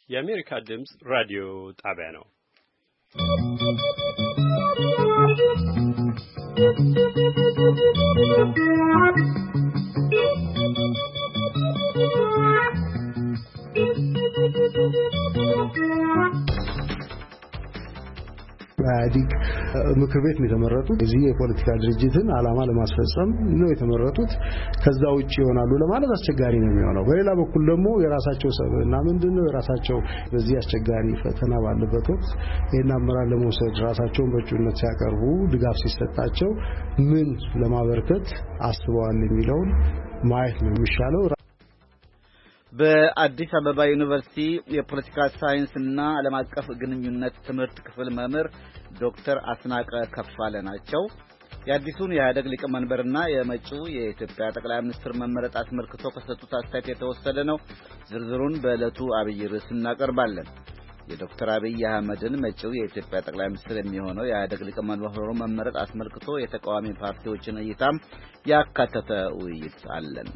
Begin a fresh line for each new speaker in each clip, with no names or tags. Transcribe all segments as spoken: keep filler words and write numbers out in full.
የአሜሪካ ድምጽ ራዲዮ ጣቢያ ነው።
ኢህአዴግ ምክር ቤት ነው የተመረጡት። እዚህ የፖለቲካ ድርጅትን ዓላማ ለማስፈጸም ነው የተመረጡት። ከዛ ውጪ ይሆናሉ ለማለት አስቸጋሪ ነው የሚሆነው። በሌላ በኩል ደግሞ የራሳቸው ሰብዕና ምንድነው የራሳቸው በዚህ አስቸጋሪ ፈተና ባለበት ወቅት ይሄን አመራር ለመውሰድ ራሳቸውን በእጩነት ሲያቀርቡ ድጋፍ ሲሰጣቸው ምን ለማበርከት አስበዋል የሚለውን ማየት ነው የሚሻለው።
በአዲስ አበባ ዩኒቨርሲቲ የፖለቲካ ሳይንስ እና ዓለም አቀፍ ግንኙነት ትምህርት ክፍል መምህር ዶክተር አስናቀ ከፋለ ናቸው። የአዲሱን የኢህአዴግ ሊቀመንበርና የመጪው የኢትዮጵያ ጠቅላይ ሚኒስትር መመረጥ አስመልክቶ ከሰጡት አስተያየት የተወሰደ ነው። ዝርዝሩን በዕለቱ አብይ ርዕስ እናቀርባለን። የዶክተር አብይ አህመድን መጪው የኢትዮጵያ ጠቅላይ ሚኒስትር የሚሆነው የኢህአዴግ ሊቀመንበር መመረጥ አስመልክቶ የተቃዋሚ ፓርቲዎችን እይታም ያካተተ ውይይት አለን።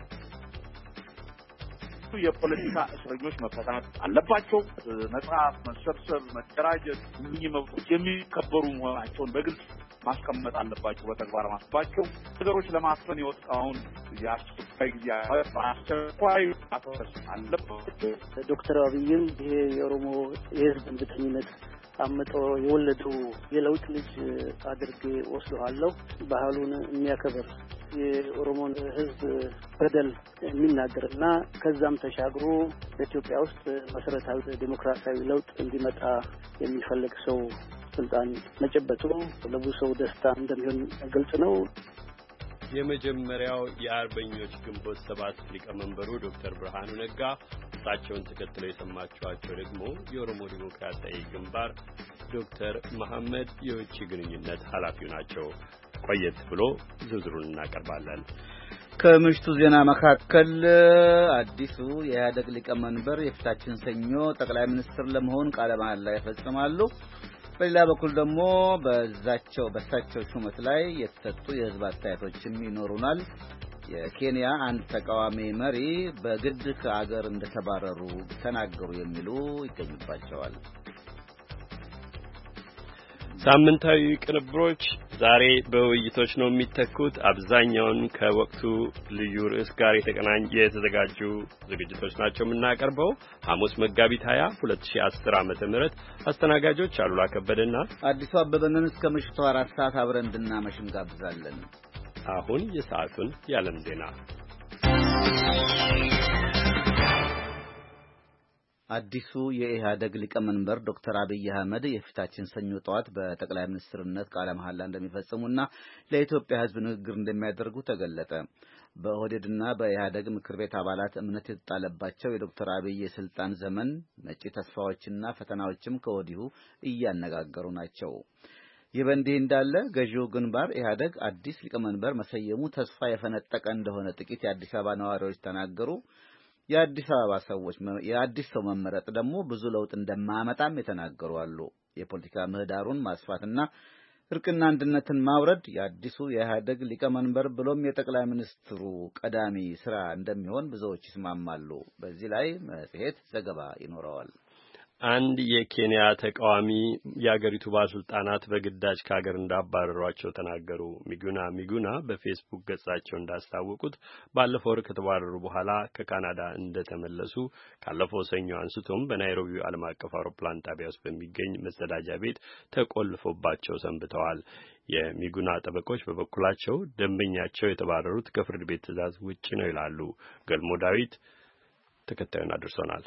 የፖለቲካ እስረኞች መፈታት አለባቸው። መጽሐፍ፣ መሰብሰብ፣ መደራጀት እኚህ መብቶች የሚከበሩ መሆናቸውን በግልጽ ማስቀመጥ አለባቸው። በተግባር ማስባቸው ነገሮች ለማፈን የወጣውን የአስቸኳይ ጊዜ አስቸኳይ ማፈስ አለባቸው።
ዶክተር አብይም ይሄ የኦሮሞ የህዝብ እንድትኝነት አመጣ የወለዱ የለውጥ ልጅ አድርጌ ወስደዋለሁ። ባህሉን የሚያከብር የኦሮሞን ህዝብ በደል የሚናገርና ከዛም ተሻግሮ በኢትዮጵያ ውስጥ መሰረታዊ ዲሞክራሲያዊ ለውጥ እንዲመጣ የሚፈልግ ሰው ስልጣን መጨበጡ ለብዙ ሰው ደስታ እንደሚሆን ግልጽ ነው።
የመጀመሪያው የአርበኞች ግንቦት ሰባት ሊቀመንበሩ ዶክተር ብርሃኑ ነጋ፣ እሳቸውን ተከትለው የሰማችኋቸው ደግሞ የኦሮሞ ዲሞክራሲያዊ ግንባር ዶክተር መሐመድ የውጭ ግንኙነት ኃላፊው ናቸው። ቆየት ብሎ ዝርዝሩን እናቀርባለን።
ከምሽቱ ዜና መካከል አዲሱ የኢህአዴግ ሊቀመንበር የፊታችን ሰኞ ጠቅላይ ሚኒስትር ለመሆን ቃለ መሃላ ይፈጽማሉ። በሌላ በኩል ደግሞ በዛቸው በሳቸው ሹመት ላይ የተሰጡ የህዝብ አስተያየቶችም ይኖሩናል። የኬንያ አንድ ተቃዋሚ መሪ በግድ ከአገር እንደተባረሩ ተናገሩ የሚሉ ይገኙባቸዋል።
ሳምንታዊ ቅንብሮች ዛሬ በውይይቶች ነው የሚተኩት። አብዛኛውን ከወቅቱ ልዩ ርዕስ ጋር የተገናኙ የተዘጋጁ ዝግጅቶች ናቸው የምናቀርበው። ሐሙስ መጋቢት ሃያ ሁለት ሺህ አስር ዓመተ ምህረት አስተናጋጆች አሉላ ከበደና
አዲሱ አበበንን እስከ ምሽቱ አራት ሰዓት አብረን እንድናመሽ እንጋብዛለን።
አሁን የሰዓቱን የዓለም ዜና።
አዲሱ የኢህአዴግ ሊቀመንበር ዶክተር አብይ አህመድ የፊታችን ሰኞ ጠዋት በጠቅላይ ሚኒስትርነት ቃለ መሃላ እንደሚፈጽሙና ለኢትዮጵያ ሕዝብ ንግግር እንደሚያደርጉ ተገለጠ። በኦህዴድና በኢህአዴግ ምክር ቤት አባላት እምነት የተጣለባቸው የዶክተር አብይ የስልጣን ዘመን መጪ ተስፋዎችና ፈተናዎችም ከወዲሁ እያነጋገሩ ናቸው። ይህ በእንዲህ እንዳለ ገዢው ግንባር ኢህአዴግ አዲስ ሊቀመንበር መሰየሙ ተስፋ የፈነጠቀ እንደሆነ ጥቂት የአዲስ አበባ ነዋሪዎች ተናገሩ። የአዲስ አበባ ሰዎች የአዲስ ሰው መመረጥ ደግሞ ብዙ ለውጥ እንደማያመጣም የተናገሩ አሉ። የፖለቲካ ምህዳሩን ማስፋትና እርቅና አንድነትን ማውረድ የአዲሱ የኢህአዴግ ሊቀመንበር ብሎም የጠቅላይ ሚኒስትሩ ቀዳሚ ስራ እንደሚሆን ብዙዎች ይስማማሉ። በዚህ ላይ መጽሔት ዘገባ ይኖረዋል።
አንድ የኬንያ ተቃዋሚ የአገሪቱ ባለስልጣናት በግዳጅ ከሀገር እንዳባረሯቸው ተናገሩ። ሚጉና ሚጉና በፌስቡክ ገጻቸው እንዳስታወቁት ባለፈው ወር ከተባረሩ በኋላ ከካናዳ እንደተመለሱ ካለፈው ሰኞ አንስቶም በናይሮቢው ዓለም አቀፍ አውሮፕላን ጣቢያ ውስጥ በሚገኝ መጸዳጃ ቤት ተቆልፎባቸው ሰንብተዋል። የሚጉና ጠበቆች በበኩላቸው ደንበኛቸው የተባረሩት ከፍርድ ቤት ትዕዛዝ ውጪ ነው ይላሉ። ገልሞ ዳዊት ተከታዩን አድርሶናል።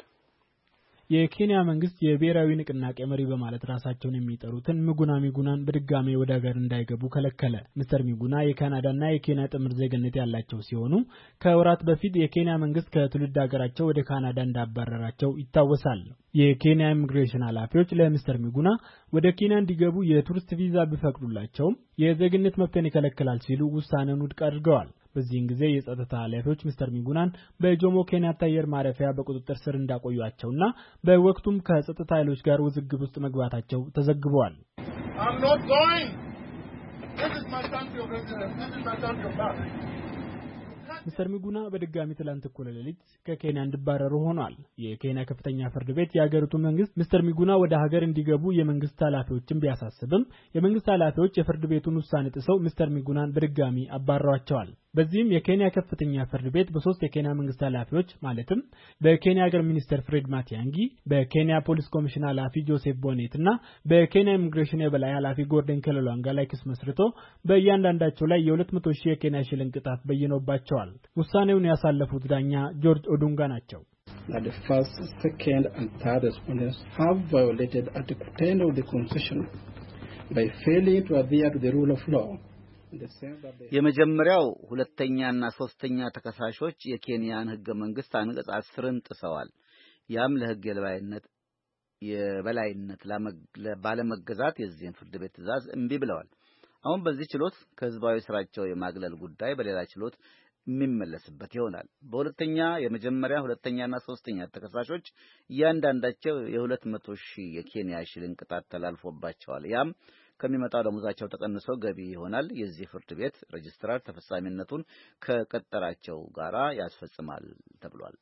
የኬንያ መንግስት የብሔራዊ ንቅናቄ መሪ በማለት ራሳቸውን የሚጠሩትን ሚጉና ሚጉናን በድጋሜ ወደ ሀገር እንዳይገቡ ከለከለ። ሚስተር ሚጉና የካናዳና የኬንያ ጥምር ዜግነት ያላቸው ሲሆኑ ከወራት በፊት የኬንያ መንግስት ከትውልድ ሀገራቸው ወደ ካናዳ እንዳባረራቸው ይታወሳል። የኬንያ ኢሚግሬሽን ኃላፊዎች ለሚስተር ሚጉና ወደ ኬንያ እንዲገቡ የቱሪስት ቪዛ ቢፈቅዱላቸውም የዜግነት መብትን ይከለክላል ሲሉ ውሳኔውን ውድቅ አድርገዋል። በዚህን ጊዜ የጸጥታ ኃላፊዎች ሚስተር ሚጉናን በጆሞ ኬንያታ አየር ማረፊያ በቁጥጥር ስር እንዳቆዩአቸውና በወቅቱም ከጸጥታ ኃይሎች ጋር ውዝግብ ውስጥ መግባታቸው ተዘግቧል። I'm not going. This is my country of residence. This is my country of birth. ሚስተር ሚጉና በድጋሚ ትላንት እኩለ ሌሊት ከኬንያ እንዲባረሩ ሆኗል። የኬንያ ከፍተኛ ፍርድ ቤት የሀገሪቱ መንግስት ሚስተር ሚጉና ወደ ሀገር እንዲገቡ የመንግስት ኃላፊዎችን ቢያሳስብም የመንግስት ኃላፊዎች የፍርድ ቤቱን ውሳኔ ጥሰው ሚስተር ሚጉናን በድጋሚ አባረዋቸዋል። በዚህም የኬንያ ከፍተኛ ፍርድ ቤት በሶስት የኬንያ መንግስት ኃላፊዎች ማለትም በኬንያ ሀገር ሚኒስትር ፍሬድ ማቲያንጊ፣ በኬንያ ፖሊስ ኮሚሽን ኃላፊ ጆሴፍ ቦኔት እና በኬንያ ኢሚግሬሽን የበላይ ኃላፊ ጎርደን ከለሏንጋ ላይ ክስ መስርቶ በእያንዳንዳቸው ላይ የሁለት መቶ ሺህ የኬንያ ሽልንግ ቅጣት በይኖባቸዋል። ውሳኔውን ያሳለፉት ዳኛ ጆርጅ ኦዱንጋ ናቸው።
The first, second and third respondents have violated Article ten of the Constitution by failing to adhere to the rule of law.
የመጀመሪያው ሁለተኛና ሶስተኛ ተከሳሾች የኬንያን ህገ መንግስት አንቀጽ አስርን ጥሰዋል። ያም ለህግ የበላይነት የበላይነት ባለመገዛት የዚህን ፍርድ ቤት ትዕዛዝ እምቢ ብለዋል። አሁን በዚህ ችሎት ከህዝባዊ ስራቸው የማግለል ጉዳይ በሌላ ችሎት የሚመለስበት ይሆናል። በሁለተኛ የመጀመሪያ ሁለተኛና ሶስተኛ ተከሳሾች እያንዳንዳቸው የሁለት መቶ ሺህ የኬንያ ሽልንግ ቅጣት ተላልፎባቸዋል። ያም ከሚመጣው ደሞዛቸው ተቀንሶ ገቢ ይሆናል። የዚህ ፍርድ ቤት ሬጅስትራር ተፈጻሚነቱን ከቀጠራቸው ጋራ ያስፈጽማል ተብሏል።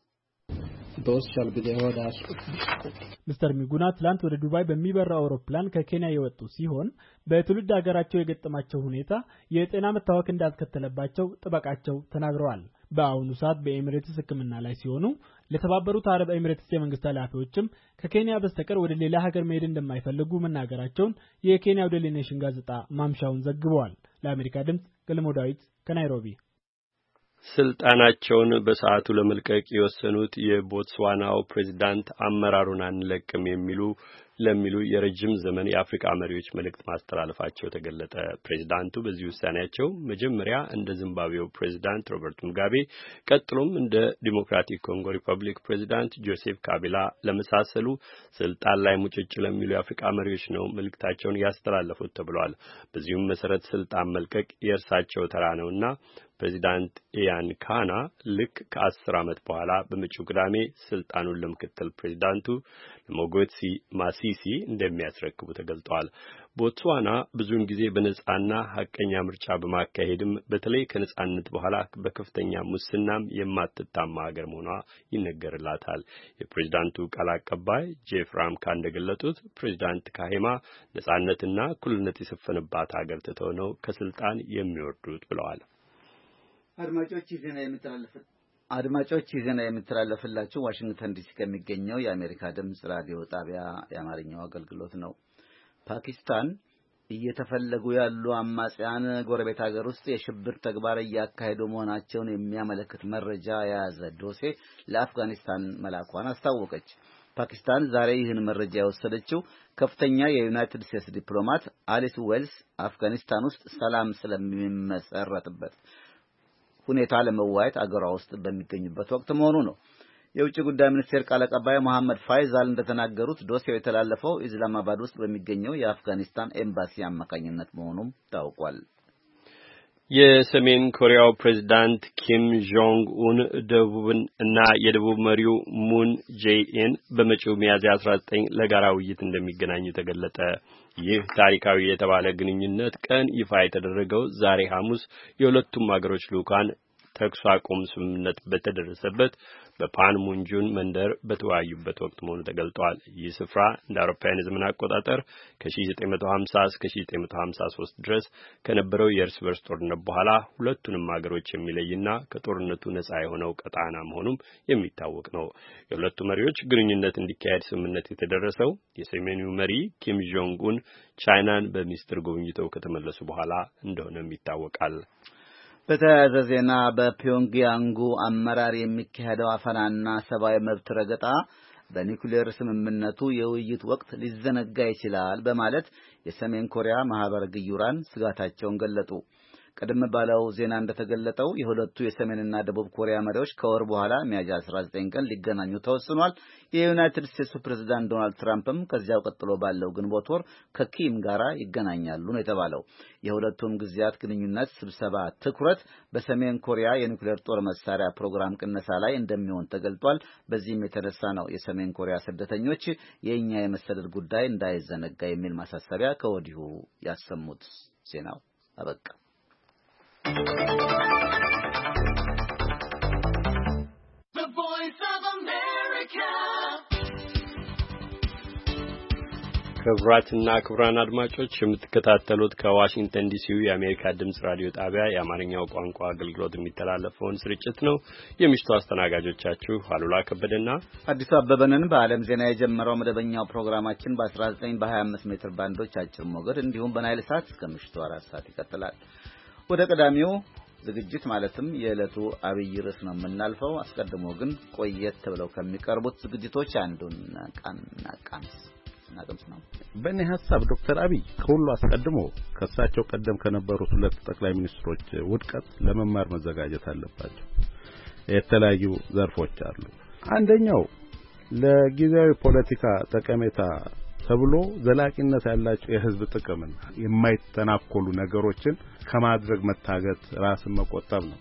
ሚስተር ሚጉና ትላንት ወደ ዱባይ በሚበራ አውሮፕላን ከኬንያ የወጡ ሲሆን በትውልድ ሀገራቸው የገጠማቸው ሁኔታ የጤና መታወክ እንዳስከተለባቸው ጥበቃቸው ተናግረዋል። በአሁኑ ሰዓት በኤሚሬትስ ሕክምና ላይ ሲሆኑ ለተባበሩት አረብ ኤሚሬትስ የመንግስት ኃላፊዎችም ከኬንያ በስተቀር ወደ ሌላ ሀገር መሄድ እንደማይፈልጉ መናገራቸውን የኬንያው ዴይሊ ኔሽን ጋዜጣ ማምሻውን ዘግቧል። ለአሜሪካ ድምጽ ገልሞ ዳዊት ከናይሮቢ።
ስልጣናቸውን በሰዓቱ ለመልቀቅ የወሰኑት የቦትስዋናው ፕሬዝዳንት አመራሩን አንለቅም የሚሉ ለሚሉ የረጅም ዘመን የአፍሪካ መሪዎች መልእክት ማስተላለፋቸው ተገለጠ። ፕሬዝዳንቱ በዚህ ውሳኔያቸው መጀመሪያ እንደ ዚምባብዌው ፕሬዝዳንት ሮበርት ሙጋቤ ቀጥሎም እንደ ዲሞክራቲክ ኮንጎ ሪፐብሊክ ፕሬዝዳንት ጆሴፍ ካቢላ ለመሳሰሉ ስልጣን ላይ ሙጭጭ ለሚሉ የአፍሪካ መሪዎች ነው መልእክታቸውን ያስተላለፉት ተብሏል። በዚሁም መሰረት ስልጣን መልቀቅ የእርሳቸው ተራ ነውና ፕሬዝዳንት ኢያን ካና ልክ ከአስር ዓመት በኋላ በመጪው ቅዳሜ ስልጣኑን ለምክትል ፕሬዝዳንቱ ለሞጎትሲ ማሲሲ እንደሚያስረክቡ ተገልጧል። ቦትስዋና ብዙውን ጊዜ በነጻና ሐቀኛ ምርጫ በማካሄድም በተለይ ከነጻነት በኋላ በከፍተኛ ሙስናም የማትታማ ሀገር መሆኗ ይነገርላታል። የፕሬዝዳንቱ ቃል አቀባይ ጄፍ ራምካ እንደገለጡት ፕሬዝዳንት ካሄማ ነጻነትና እኩልነት የሰፈነባት ሀገር ትተው ነው ከስልጣን የሚወርዱት ብለዋል።
አድማጮች ዜና የሚተላለፍ አድማጮች ዜና የሚተላለፍላችሁ ዋሽንግተን ዲሲ ከሚገኘው የአሜሪካ ድምጽ ራዲዮ ጣቢያ የአማርኛው አገልግሎት ነው። ፓኪስታን እየተፈለጉ ያሉ አማጽያን ጎረቤት ሀገር ውስጥ የሽብር ተግባር እያካሄዱ መሆናቸውን የሚያመለክት መረጃ የያዘ ዶሴ ለአፍጋኒስታን መላኳን አስታወቀች። ፓኪስታን ዛሬ ይህን መረጃ የወሰደችው ከፍተኛ የዩናይትድ ስቴትስ ዲፕሎማት አሊስ ዌልስ አፍጋኒስታን ውስጥ ሰላም ስለሚመሰረትበት ሁኔታ ለመዋየት አገሯ ውስጥ በሚገኙበት ወቅት መሆኑ ነው። የውጭ ጉዳይ ሚኒስቴር ቃል አቀባይ መሐመድ ፋይዛል እንደተናገሩት ዶሴው የተላለፈው ኢስላማባድ ውስጥ በሚገኘው የአፍጋኒስታን ኤምባሲ አማካኝነት መሆኑም ታውቋል።
የሰሜን ኮሪያው ፕሬዝዳንት ኪም ጆንግ ኡን ደቡብን እና የደቡብ መሪው ሙን ጄኢን በመጪው ሚያዝያ አስራ ዘጠኝ ለጋራ ውይይት እንደሚገናኙ ተገለጠ። ይህ ታሪካዊ የተባለ ግንኙነት ቀን ይፋ የተደረገው ዛሬ ሐሙስ የሁለቱም ሀገሮች ልኡካን ተኩስ አቁም ስምምነት በተደረሰበት በፓንሙንጁን መንደር በተወያዩበት ወቅት መሆኑ ተገልጧል። ይህ ስፍራ እንደ አውሮፓውያን የዘመን አቆጣጠር ከ1950 እስከ1953 ድረስ ከነበረው የእርስ በርስ ጦርነት በኋላ ሁለቱንም ሀገሮች የሚለይና ከጦርነቱ ነጻ የሆነው ቀጣና መሆኑም የሚታወቅ ነው። የሁለቱ መሪዎች ግንኙነት እንዲካሄድ ስምምነት የተደረሰው የሰሜኑ መሪ ኪም ጆንግ ኡን ቻይናን በሚስጥር ጎብኝተው ከተመለሱ በኋላ እንደሆነም ይታወቃል።
በተያያዘ ዜና በፒዮንግያንጉ አመራር የሚካሄደው አፈናና ሰብአዊ መብት ረገጣ በኒውክሌር ስምምነቱ የውይይት ወቅት ሊዘነጋ ይችላል በማለት የሰሜን ኮሪያ ማህበረ ግዩራን ስጋታቸውን ገለጡ። ቀደም ባለው ዜና እንደተገለጠው የሁለቱ የሰሜንና ደቡብ ኮሪያ መሪዎች ከወር በኋላ ሚያዝያ አስራ ዘጠኝ ቀን ሊገናኙ ተወስኗል። የዩናይትድ ስቴትስ ፕሬዝዳንት ዶናልድ ትራምፕም ከዚያው ቀጥሎ ባለው ግንቦት ወር ከኪም ጋራ ይገናኛሉ ነው የተባለው። የሁለቱም ጊዜያት ግንኙነት ስብሰባ ትኩረት በሰሜን ኮሪያ የኒውክሌር ጦር መሳሪያ ፕሮግራም ቅነሳ ላይ እንደሚሆን ተገልጧል። በዚህም የተነሳ ነው የሰሜን ኮሪያ ስደተኞች የእኛ የመሰደድ ጉዳይ እንዳይዘነጋ የሚል ማሳሰቢያ ከወዲሁ ያሰሙት። ዜናው አበቃ።
ክቡራትና ክቡራን አድማጮች የምትከታተሉት ከዋሽንግተን ዲሲው የአሜሪካ ድምጽ ራዲዮ ጣቢያ የአማርኛው ቋንቋ አገልግሎት የሚተላለፈውን ስርጭት ነው። የምሽቱ አስተናጋጆቻችሁ አሉላ ከበደና
አዲሱ አበበንን በዓለም ዜና የጀመረው መደበኛው ፕሮግራማችን በ19 በ25 ሜትር ባንዶች አጭር ሞገድ እንዲሁም በናይል ሳት እስከ ምሽቱ አራት ሰዓት ይቀጥላል። ወደ ቀዳሚው ዝግጅት ማለትም የዕለቱ አብይ ርዕስ ነው የምናልፈው። አስቀድሞ ግን ቆየት ብለው ከሚቀርቡት ዝግጅቶች አንዱን ቃና ቃንስ እናቀምስ ነው።
በእኔ ሐሳብ ዶክተር አብይ ከሁሉ አስቀድሞ ከሳቸው ቀደም ከነበሩት ሁለት ጠቅላይ ሚኒስትሮች ውድቀት ለመማር መዘጋጀት አለባቸው። የተለያዩ ዘርፎች አሉ። አንደኛው ለጊዜያዊ ፖለቲካ ጠቀሜታ ተብሎ ዘላቂነት ያላቸው የህዝብ ጥቅምን የማይተናኮሉ ነገሮችን ከማድረግ መታገት ራስን መቆጠብ ነው።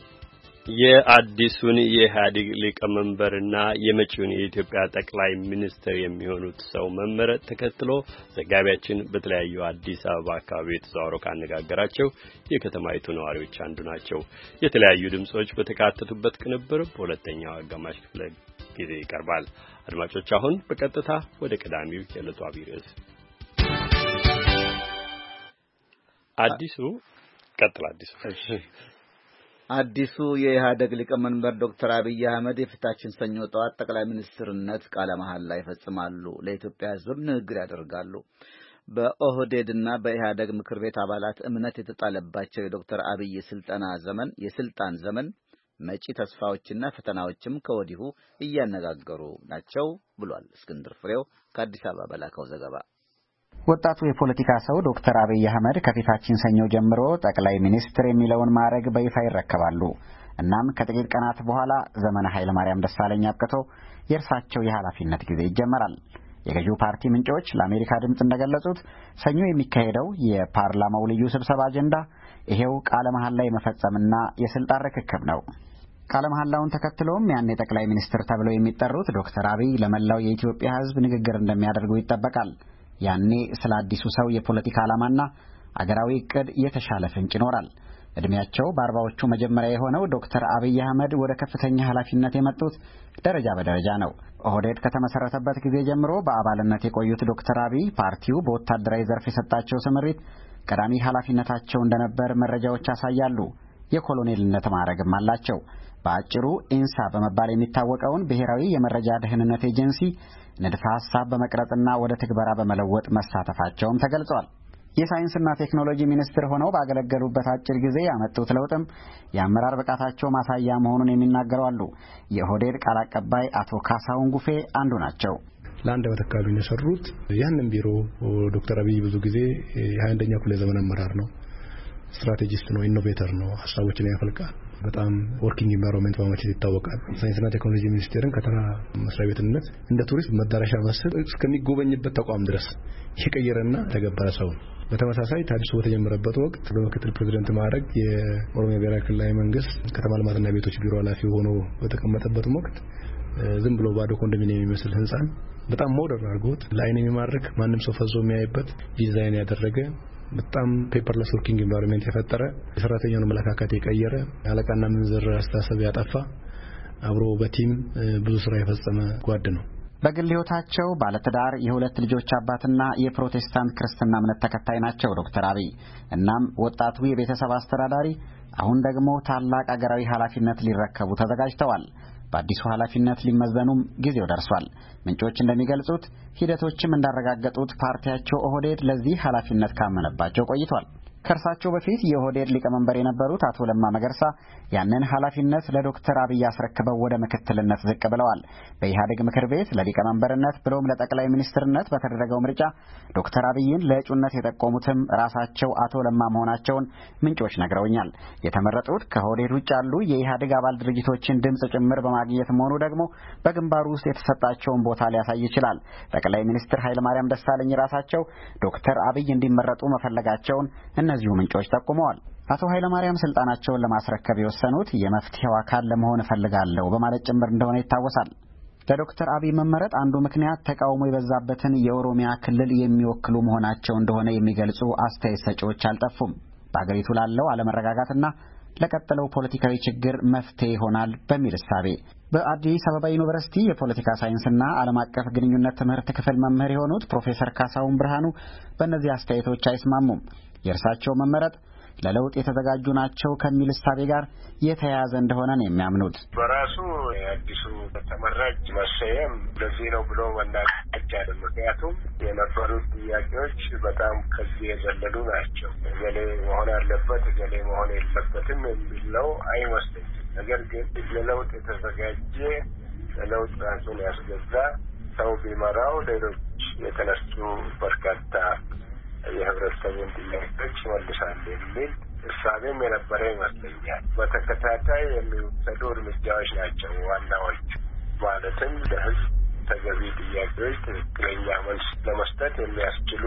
የአዲሱን የኢህአዴግ ሊቀመንበርና የመጪውን የኢትዮጵያ ጠቅላይ ሚኒስትር የሚሆኑት ሰው መመረጥ ተከትሎ ዘጋቢያችን በተለያዩ አዲስ አበባ አካባቢ ተዘዋውሮ ካነጋገራቸው የከተማይቱ ነዋሪዎች አንዱ ናቸው። የተለያዩ ድምጾች በተካተቱበት ቅንብር በሁለተኛው አጋማሽ ክፍለ ጊዜ ይቀርባል። አድማጮች አሁን በቀጥታ ወደ ቀዳሚው የዕለቱ አብይ ርዕስ አዲሱ ቀጥል አዲሱ
አዲሱ የኢህአዴግ ሊቀመንበር ዶክተር አብይ አህመድ የፊታችን ሰኞ ጠዋት ጠቅላይ ሚኒስትርነት ቃለ መሐላ ይፈጽማሉ። ለኢትዮጵያ ሕዝብ ንግግር ያደርጋሉ። በኦህዴድና በኢህአዴግ ምክር ቤት አባላት እምነት የተጣለባቸው የዶክተር አብይ ስልጣና ዘመን የስልጣን ዘመን መጪ ተስፋዎችና ፈተናዎችም ከወዲሁ እያነጋገሩ ናቸው ብሏል። እስክንድር ፍሬው ከአዲስ አበባ በላከው ዘገባ።
ወጣቱ የፖለቲካ ሰው ዶክተር አብይ አህመድ ከፊታችን ሰኞ ጀምሮ ጠቅላይ ሚኒስትር የሚለውን ማዕረግ በይፋ ይረከባሉ። እናም ከጥቂት ቀናት በኋላ ዘመነ ኃይለ ማርያም ደሳለኝ አብቅቶ የእርሳቸው የኃላፊነት ጊዜ ይጀመራል። የገዢው ፓርቲ ምንጮች ለአሜሪካ ድምፅ እንደገለጹት ሰኞ የሚካሄደው የፓርላማው ልዩ ስብሰባ አጀንዳ ይሄው ቃለ መሐላ የመፈጸምና የስልጣን ርክክብ ነው። ቃለ መሐላውን ተከትሎም ያኔ ጠቅላይ ሚኒስትር ተብለው የሚጠሩት ዶክተር አብይ ለመላው የኢትዮጵያ ሕዝብ ንግግር እንደሚያደርጉ ይጠበቃል። ያኔ ስለ አዲሱ ሰው የፖለቲካ ዓላማና አገራዊ ዕቅድ የተሻለ ፍንጭ ይኖራል። እድሜያቸው በአርባዎቹ መጀመሪያ የሆነው ዶክተር አብይ አህመድ ወደ ከፍተኛ ኃላፊነት የመጡት ደረጃ በደረጃ ነው። ኦህዴድ ከተመሰረተበት ጊዜ ጀምሮ በአባልነት የቆዩት ዶክተር አብይ ፓርቲው በወታደራዊ ዘርፍ የሰጣቸው ስምሪት ቀዳሚ ኃላፊነታቸው እንደነበር መረጃዎች ያሳያሉ። የኮሎኔልነት ማዕረግም አላቸው። በአጭሩ ኢንሳ በመባል የሚታወቀውን ብሔራዊ የመረጃ ደህንነት ኤጀንሲ ንድፈ ሐሳብ በመቅረጽና ወደ ትግበራ በመለወጥ መሳተፋቸውም ተገልጿል። የሳይንስና ቴክኖሎጂ ሚኒስትር ሆነው ባገለገሉበት አጭር ጊዜ ያመጡት ለውጥም የአመራር ብቃታቸው ማሳያ መሆኑን የሚናገሩ አሉ። የኦህዴድ ቃል አቀባይ አቶ ካሳሁን ጉፌ አንዱ ናቸው።
ለአንድ ዓመት አካባቢ ነው የሰሩት። ያንን ቢሮ ዶክተር አብይ ብዙ ጊዜ የሃያአንደኛው ክፍለ ዘመን አመራር ነው፣ ስትራቴጂስት ነው፣ ኢኖቬተር ነው፣ ሐሳቦችን ያፈልቃል። በጣም ወርኪንግ ኢንቫይሮንመንት በማመቻቸት ይታወቃል። ሳይንስና ቴክኖሎጂ ሚኒስቴርን ከተራ መስሪያ ቤትነት እንደ ቱሪስት መዳረሻ መስህብ እስከሚጎበኝበት ተቋም ድረስ የቀየረና ተገበረ ሰው። በተመሳሳይ ታዲሱ በተጀመረበት ወቅት በምክትል ፕሬዝዳንት ማዕረግ የኦሮሚያ ብሔራዊ ክልላዊ መንግስት ከተማ ልማትና ቤቶች ቢሮ ኃላፊ ሆኖ በተቀመጠበት ወቅት ዝም ብሎ ባዶ ኮንዶሚኒየም የሚመስል ህንጻን በጣም ሞደርን አድርጎት ለአይን የሚማርክ ማንም ሰው ፈዞ የሚያይበት ዲዛይን ያደረገ በጣም ፔፐርለስ ወርኪንግ ኢንቫይሮንመንት የፈጠረ የሰራተኛውን አመለካከት የቀየረ አለቃና ምንዝር አስተሳሰብ ያጠፋ አብሮ በቲም ብዙ ስራ የፈጸመ ጓድ ነው።
በግል ህይወታቸው ባለትዳር የሁለት ልጆች አባትና የፕሮቴስታንት ክርስትና እምነት ተከታይ ናቸው ዶክተር አብይ። እናም ወጣቱ የቤተሰብ አስተዳዳሪ አሁን ደግሞ ታላቅ አገራዊ ኃላፊነት ሊረከቡ ተዘጋጅተዋል። በአዲሱ ኃላፊነት ሊመዘኑም ጊዜው ደርሷል። ምንጮች እንደሚገልጹት ሂደቶችም እንዳረጋገጡት ፓርቲያቸው ኦህዴድ ለዚህ ኃላፊነት ካመነባቸው ቆይቷል። ከእርሳቸው በፊት የኦህዴድ ሊቀመንበር የነበሩት አቶ ለማ መገርሳ ያንን ኃላፊነት ለዶክተር አብይ አስረክበው ወደ ምክትልነት ዝቅ ብለዋል። በኢህአዴግ ምክር ቤት ለሊቀመንበርነት ብሎም ለጠቅላይ ሚኒስትርነት በተደረገው ምርጫ ዶክተር አብይን ለእጩነት የጠቆሙትም ራሳቸው አቶ ለማ መሆናቸውን ምንጮች ነግረውኛል። የተመረጡት ከኦህዴድ ውጭ ያሉ የኢህአዴግ አባል ድርጅቶችን ድምፅ ጭምር በማግኘት መሆኑ ደግሞ በግንባሩ ውስጥ የተሰጣቸውን ቦታ ሊያሳይ ይችላል። ጠቅላይ ሚኒስትር ኃይለማርያም ደሳለኝ ራሳቸው ዶክተር አብይ እንዲመረጡ መፈለጋቸውን እነዚሁ ምንጮች ጠቁመዋል። አቶ ኃይለማርያም ስልጣናቸውን ለማስረከብ የወሰኑት የመፍትሄው አካል ለመሆን እፈልጋለሁ በማለት ጭምር እንደሆነ ይታወሳል። ለዶክተር አብይ መመረጥ አንዱ ምክንያት ተቃውሞ የበዛበትን የኦሮሚያ ክልል የሚወክሉ መሆናቸው እንደሆነ የሚገልጹ አስተያየት ሰጪዎች አልጠፉም። በአገሪቱ ላለው አለመረጋጋትና ለቀጠለው ፖለቲካዊ ችግር መፍትሄ ይሆናል በሚል እሳቤ። በአዲስ አበባ ዩኒቨርሲቲ የፖለቲካ ሳይንስና ዓለም አቀፍ ግንኙነት ትምህርት ክፍል መምህር የሆኑት ፕሮፌሰር ካሳሁን ብርሃኑ በእነዚህ አስተያየቶች አይስማሙም። የእርሳቸው መመረጥ ለለውጥ የተዘጋጁ ናቸው ከሚል እሳቤ ጋር የተያያዘ እንደሆነ ነው የሚያምኑት።
በራሱ አዲሱ ተመራጭ መሰየም ለዚህ ነው ብሎ መናገር አይቻልም። ምክንያቱም የነበሩት ጥያቄዎች በጣም ከዚህ የዘለሉ ናቸው። እገሌ መሆን አለበት እገሌ መሆን የለበትም የሚለው አይመስለኝም። ነገር ግን ለለውጥ የተዘጋጀ ለለውጥ ራሱን ያስገዛ ሰው ቢመራው ሌሎች የተነሱ በርካታ የህብረተሰቡን ጥያቄዎች ይመልሳል የሚል እሳቤም የነበረ ይመስለኛል። በተከታታይ የሚወሰዱ እርምጃዎች ናቸው ዋናዎች። ማለትም ለህዝብ ተገቢ ጥያቄዎች ትክክለኛ መልስ ለመስጠት የሚያስችሉ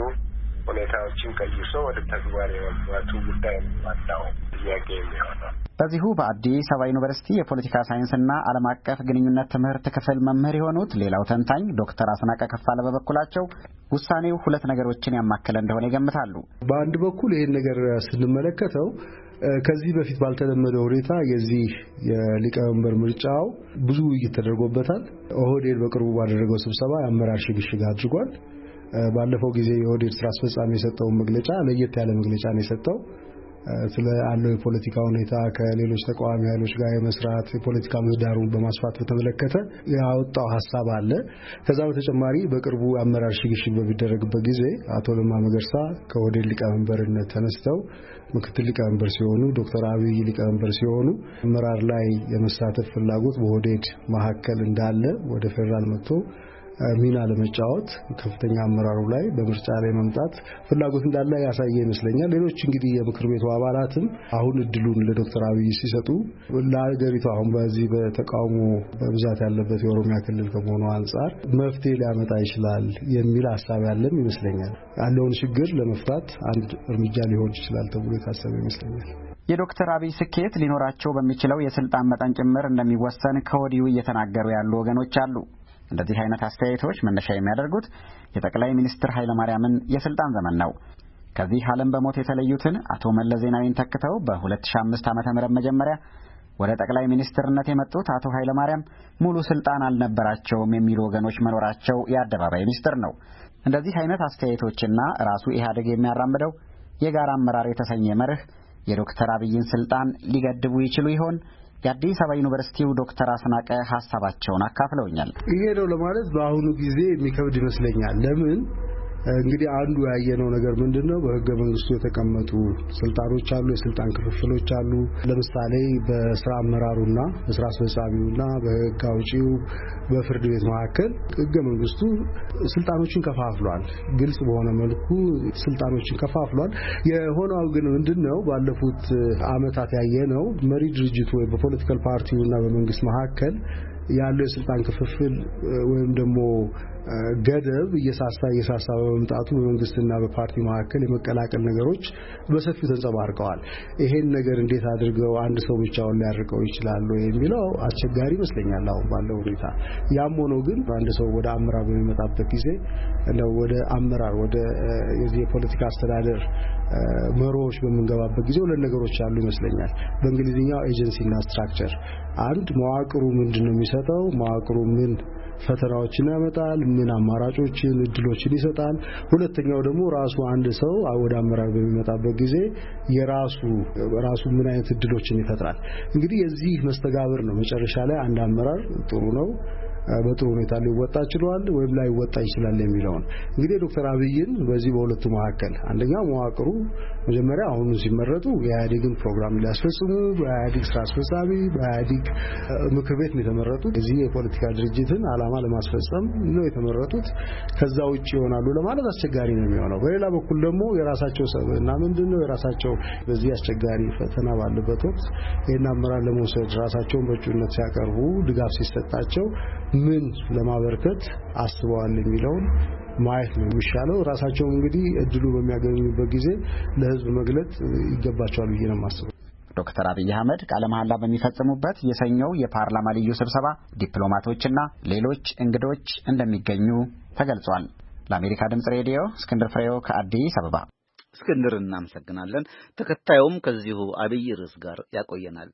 ሁኔታዎችን ቀይሶ ወደ ተግባር የመግባቱ ጉዳይ ነው ዋናው ጥያቄ የሚሆነው።
በዚሁ በአዲስ አበባ ዩኒቨርሲቲ የፖለቲካ ሳይንስና ዓለም አቀፍ ግንኙነት ትምህርት ክፍል መምህር የሆኑት ሌላው ተንታኝ ዶክተር አስናቀ ከፋለ በበኩላቸው ውሳኔው ሁለት ነገሮችን ያማከለ እንደሆነ ይገምታሉ።
በአንድ በኩል ይህን ነገር ስንመለከተው ከዚህ በፊት ባልተለመደ ሁኔታ የዚህ የሊቀመንበር ምርጫው ብዙ ውይይት ተደርጎበታል። ኦህዴድ በቅርቡ ባደረገው ስብሰባ የአመራር ሽግሽግ አድርጓል። ባለፈው ጊዜ የኦህዴድ ስራ አስፈጻሚ የሰጠው መግለጫ ለየት ያለ መግለጫ ነው የሰጠው። ስለ አለው የፖለቲካ ሁኔታ ከሌሎች ተቃዋሚ ኃይሎች ጋር የመስራት የፖለቲካ ምህዳሩን በማስፋት በተመለከተ ያወጣው ሐሳብ አለ። ከዛ በተጨማሪ በቅርቡ አመራር ሽግሽግ በሚደረግበት ጊዜ አቶ ለማ መገርሳ ከኦህዴድ ሊቀመንበርነት ተነስተው ምክትል ሊቀመንበር ሲሆኑ ዶክተር አብይ ሊቀመንበር ሲሆኑ አመራር ላይ የመሳተፍ ፍላጎት በኦህዴድ መካከል እንዳለ ወደ ፌደራል መጥቶ ሚና ለመጫወት ከፍተኛ አመራሩ ላይ በምርጫ ላይ መምጣት ፍላጎት እንዳለ ያሳየ ይመስለኛል። ሌሎች እንግዲህ የምክር ቤቱ አባላትም አሁን እድሉን ለዶክተር አብይ ሲሰጡ ለሀገሪቱ አሁን በዚህ በተቃውሞ በብዛት ያለበት የኦሮሚያ ክልል ከመሆኑ አንጻር መፍትሄ ሊያመጣ ይችላል የሚል ሐሳብ ያለም ይመስለኛል። ያለውን ችግር ለመፍታት አንድ እርምጃ ሊሆን ይችላል ተብሎ የታሰበ ይመስለኛል።
የዶክተር አብይ ስኬት ሊኖራቸው በሚችለው የስልጣን መጠን ጭምር እንደሚወሰን ከወዲሁ እየተናገሩ ያሉ ወገኖች አሉ። እንደዚህ አይነት አስተያየቶች መነሻ የሚያደርጉት የጠቅላይ ሚኒስትር ኃይለማርያምን የስልጣን ዘመን ነው። ከዚህ ዓለም በሞት የተለዩትን አቶ መለስ ዜናዊን ተክተው በሁለት ሺህ አምስት ዓመተ ምህረት መጀመሪያ ወደ ጠቅላይ ሚኒስትርነት የመጡት አቶ ኃይለማርያም ሙሉ ስልጣን አልነበራቸውም የሚሉ ወገኖች መኖራቸው የአደባባይ ሚስጥር ነው። እንደዚህ አይነት አስተያየቶችና ራሱ ኢህአዴግ የሚያራምደው የጋራ አመራር የተሰኘ መርህ የዶክተር አብይን ስልጣን ሊገድቡ ይችሉ ይሆን? የአዲስ አበባ ዩኒቨርሲቲው ዶክተር አስናቀ ሐሳባቸውን አካፍለውኛል።
ይሄ ነው ለማለት በአሁኑ ጊዜ የሚከብድ ይመስለኛል። ለምን እንግዲህ አንዱ ያየነው ነገር ምንድነው? በህገ መንግስቱ የተቀመጡ ስልጣኖች አሉ፣ የስልጣን ክፍፍሎች አሉ። ለምሳሌ በስራ አመራሩና በስራ አስፈጻሚውና በህግ አውጪው በፍርድ ቤት መካከል ህገ መንግስቱ ስልጣኖችን ከፋፍሏል። ግልጽ በሆነ መልኩ ስልጣኖችን ከፋፍሏል። የሆነው ግን ምንድነው? ባለፉት አመታት ያየነው መሪ ድርጅቱ ወይ በፖለቲካል ፓርቲውና በመንግስት መካከል ያለው የስልጣን ክፍፍል ወይም ደግሞ ገደብ እየሳሳ እየሳሳ በመምጣቱ በመንግስትና በፓርቲ መካከል የመቀላቀል ነገሮች በሰፊው ተንጸባርቀዋል። ይሄን ነገር እንዴት አድርገው አንድ ሰው ብቻውን ሊያርቀው ይችላል የሚለው አስቸጋሪ ይመስለኛል አሁን ባለው ሁኔታ። ያም ሆኖ ግን አንድ ሰው ወደ አመራር በሚመጣበት ጊዜ ነው ወደ አመራር ወደ የዚህ የፖለቲካ አስተዳደር መሮዎች በመንገባበት ጊዜ ሁለት ነገሮች አሉ ይመስለኛል። በእንግሊዝኛው ኤጀንሲና ስትራክቸር። አንድ መዋቅሩ ምንድነው የሚሰጠው? መዋቅሩ ምን ፈተናዎችን ያመጣል? ምን አማራጮችን እድሎችን ይሰጣል? ሁለተኛው ደግሞ ራሱ አንድ ሰው ወደ አመራር በሚመጣበት ጊዜ የራሱ ራሱ ምን አይነት እድሎችን ይፈጥራል? እንግዲህ የዚህ መስተጋብር ነው መጨረሻ ላይ አንድ አመራር ጥሩ ነው በጥሩ ሁኔታ ሊወጣ ይችላል ወይም ላይ ወጣ ይችላል የሚለው። እንግዲህ ዶክተር አብይን በዚህ በሁለቱ መካከል አንደኛው መዋቅሩ መጀመሪያ አሁን ሲመረጡ የኢህአዴግን ፕሮግራም ሊያስፈጽሙ በኢህአዴግ ስራ አስፈጻሚ በኢህአዴግ ምክር ቤት የተመረጡት እዚህ የፖለቲካ ድርጅትን ዓላማ ለማስፈጸም ነው የተመረጡት። ከዛ ውጪ ይሆናሉ ለማለት አስቸጋሪ ነው የሚሆነው። በሌላ በኩል ደግሞ የራሳቸው ሰብዕና ምንድነው? የራሳቸው በዚህ አስቸጋሪ ፈተና ባለበት ወቅት ይሄን አመራር ለመውሰድ ራሳቸውን በእጩነት ሲያቀርቡ ድጋፍ ሲሰጣቸው ምን ለማበርከት አስበዋል የሚለውን ማየት ነው የሚሻለው። ራሳቸው እንግዲህ እድሉ በሚያገኙበት ጊዜ ለህዝብ መግለጽ ይገባቸዋል ብዬ ነው የማስበው።
ዶክተር አብይ አህመድ ቃለ መሐላ በሚፈጽሙበት የሰኞው የፓርላማ ልዩ ስብሰባ ዲፕሎማቶችና ሌሎች እንግዶች እንደሚገኙ ተገልጿል። ለአሜሪካ ድምጽ ሬዲዮ እስክንድር ፍሬው ከአዲስ አበባ
እስክንድር እናመሰግናለን። ተከታዩም ከዚሁ አብይ ርዕስ ጋር ያቆየናል።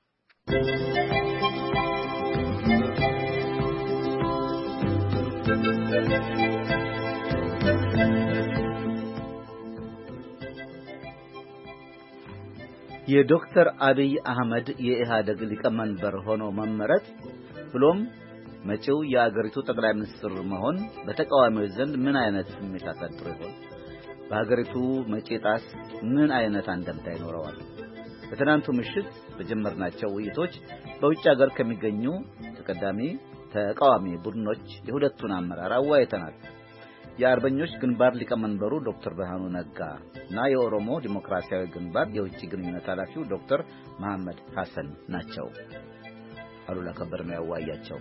የዶክተር አብይ አህመድ የኢህአዴግ ሊቀመንበር ሆኖ መመረጥ ብሎም መጪው የአገሪቱ ጠቅላይ ሚኒስትር መሆን በተቃዋሚዎች ዘንድ ምን አይነት ስሜት አሳድሮ ይሆን? በአገሪቱ መጪጣስ ምን አይነት አንደምታ ይኖረዋል? በትናንቱ ምሽት በጀመርናቸው ውይይቶች በውጭ ሀገር ከሚገኙ ተቀዳሚ ተቃዋሚ ቡድኖች የሁለቱን አመራር አወያይተናል። የአርበኞች ግንባር ሊቀመንበሩ ዶክተር ብርሃኑ ነጋ እና የኦሮሞ ዲሞክራሲያዊ ግንባር የውጭ ግንኙነት ኃላፊው ዶክተር መሐመድ ሐሰን ናቸው። አሉላ ከበደ ነው ያወያያቸው።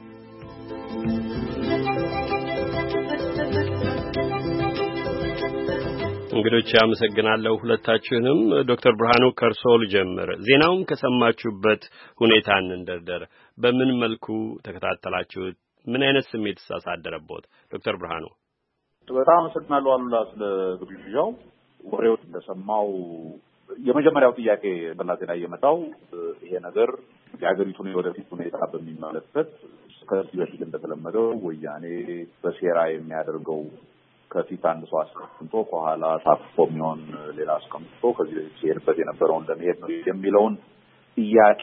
እንግዶች አመሰግናለሁ ሁለታችሁንም። ዶክተር ብርሃኑ ከርሶ ልጀምር። ዜናውን ከሰማችሁበት ሁኔታ እንደርደር። በምን መልኩ ተከታተላችሁት? ምን አይነት ስሜት ተሳሳደረቦት? ዶክተር ብርሃኑ
በጣም አመሰግናለሁ አሉላ ስለ ግብዣው። ወሬው እንደሰማው የመጀመሪያው ጥያቄ በላቴ ላይ የመጣው ይሄ ነገር የሀገሪቱን የወደፊት ሁኔታ በሚመለከት ከዚህ በፊት እንደተለመደው ወያኔ በሴራ የሚያደርገው ከፊት አንድ ሰው አስቀምጦ ከኋላ ታፍፎ የሚሆን ሌላ አስቀምጦ ከዚህ በፊት ሲሄድበት የነበረውን ለመሄድ ነው የሚለውን ጥያቄ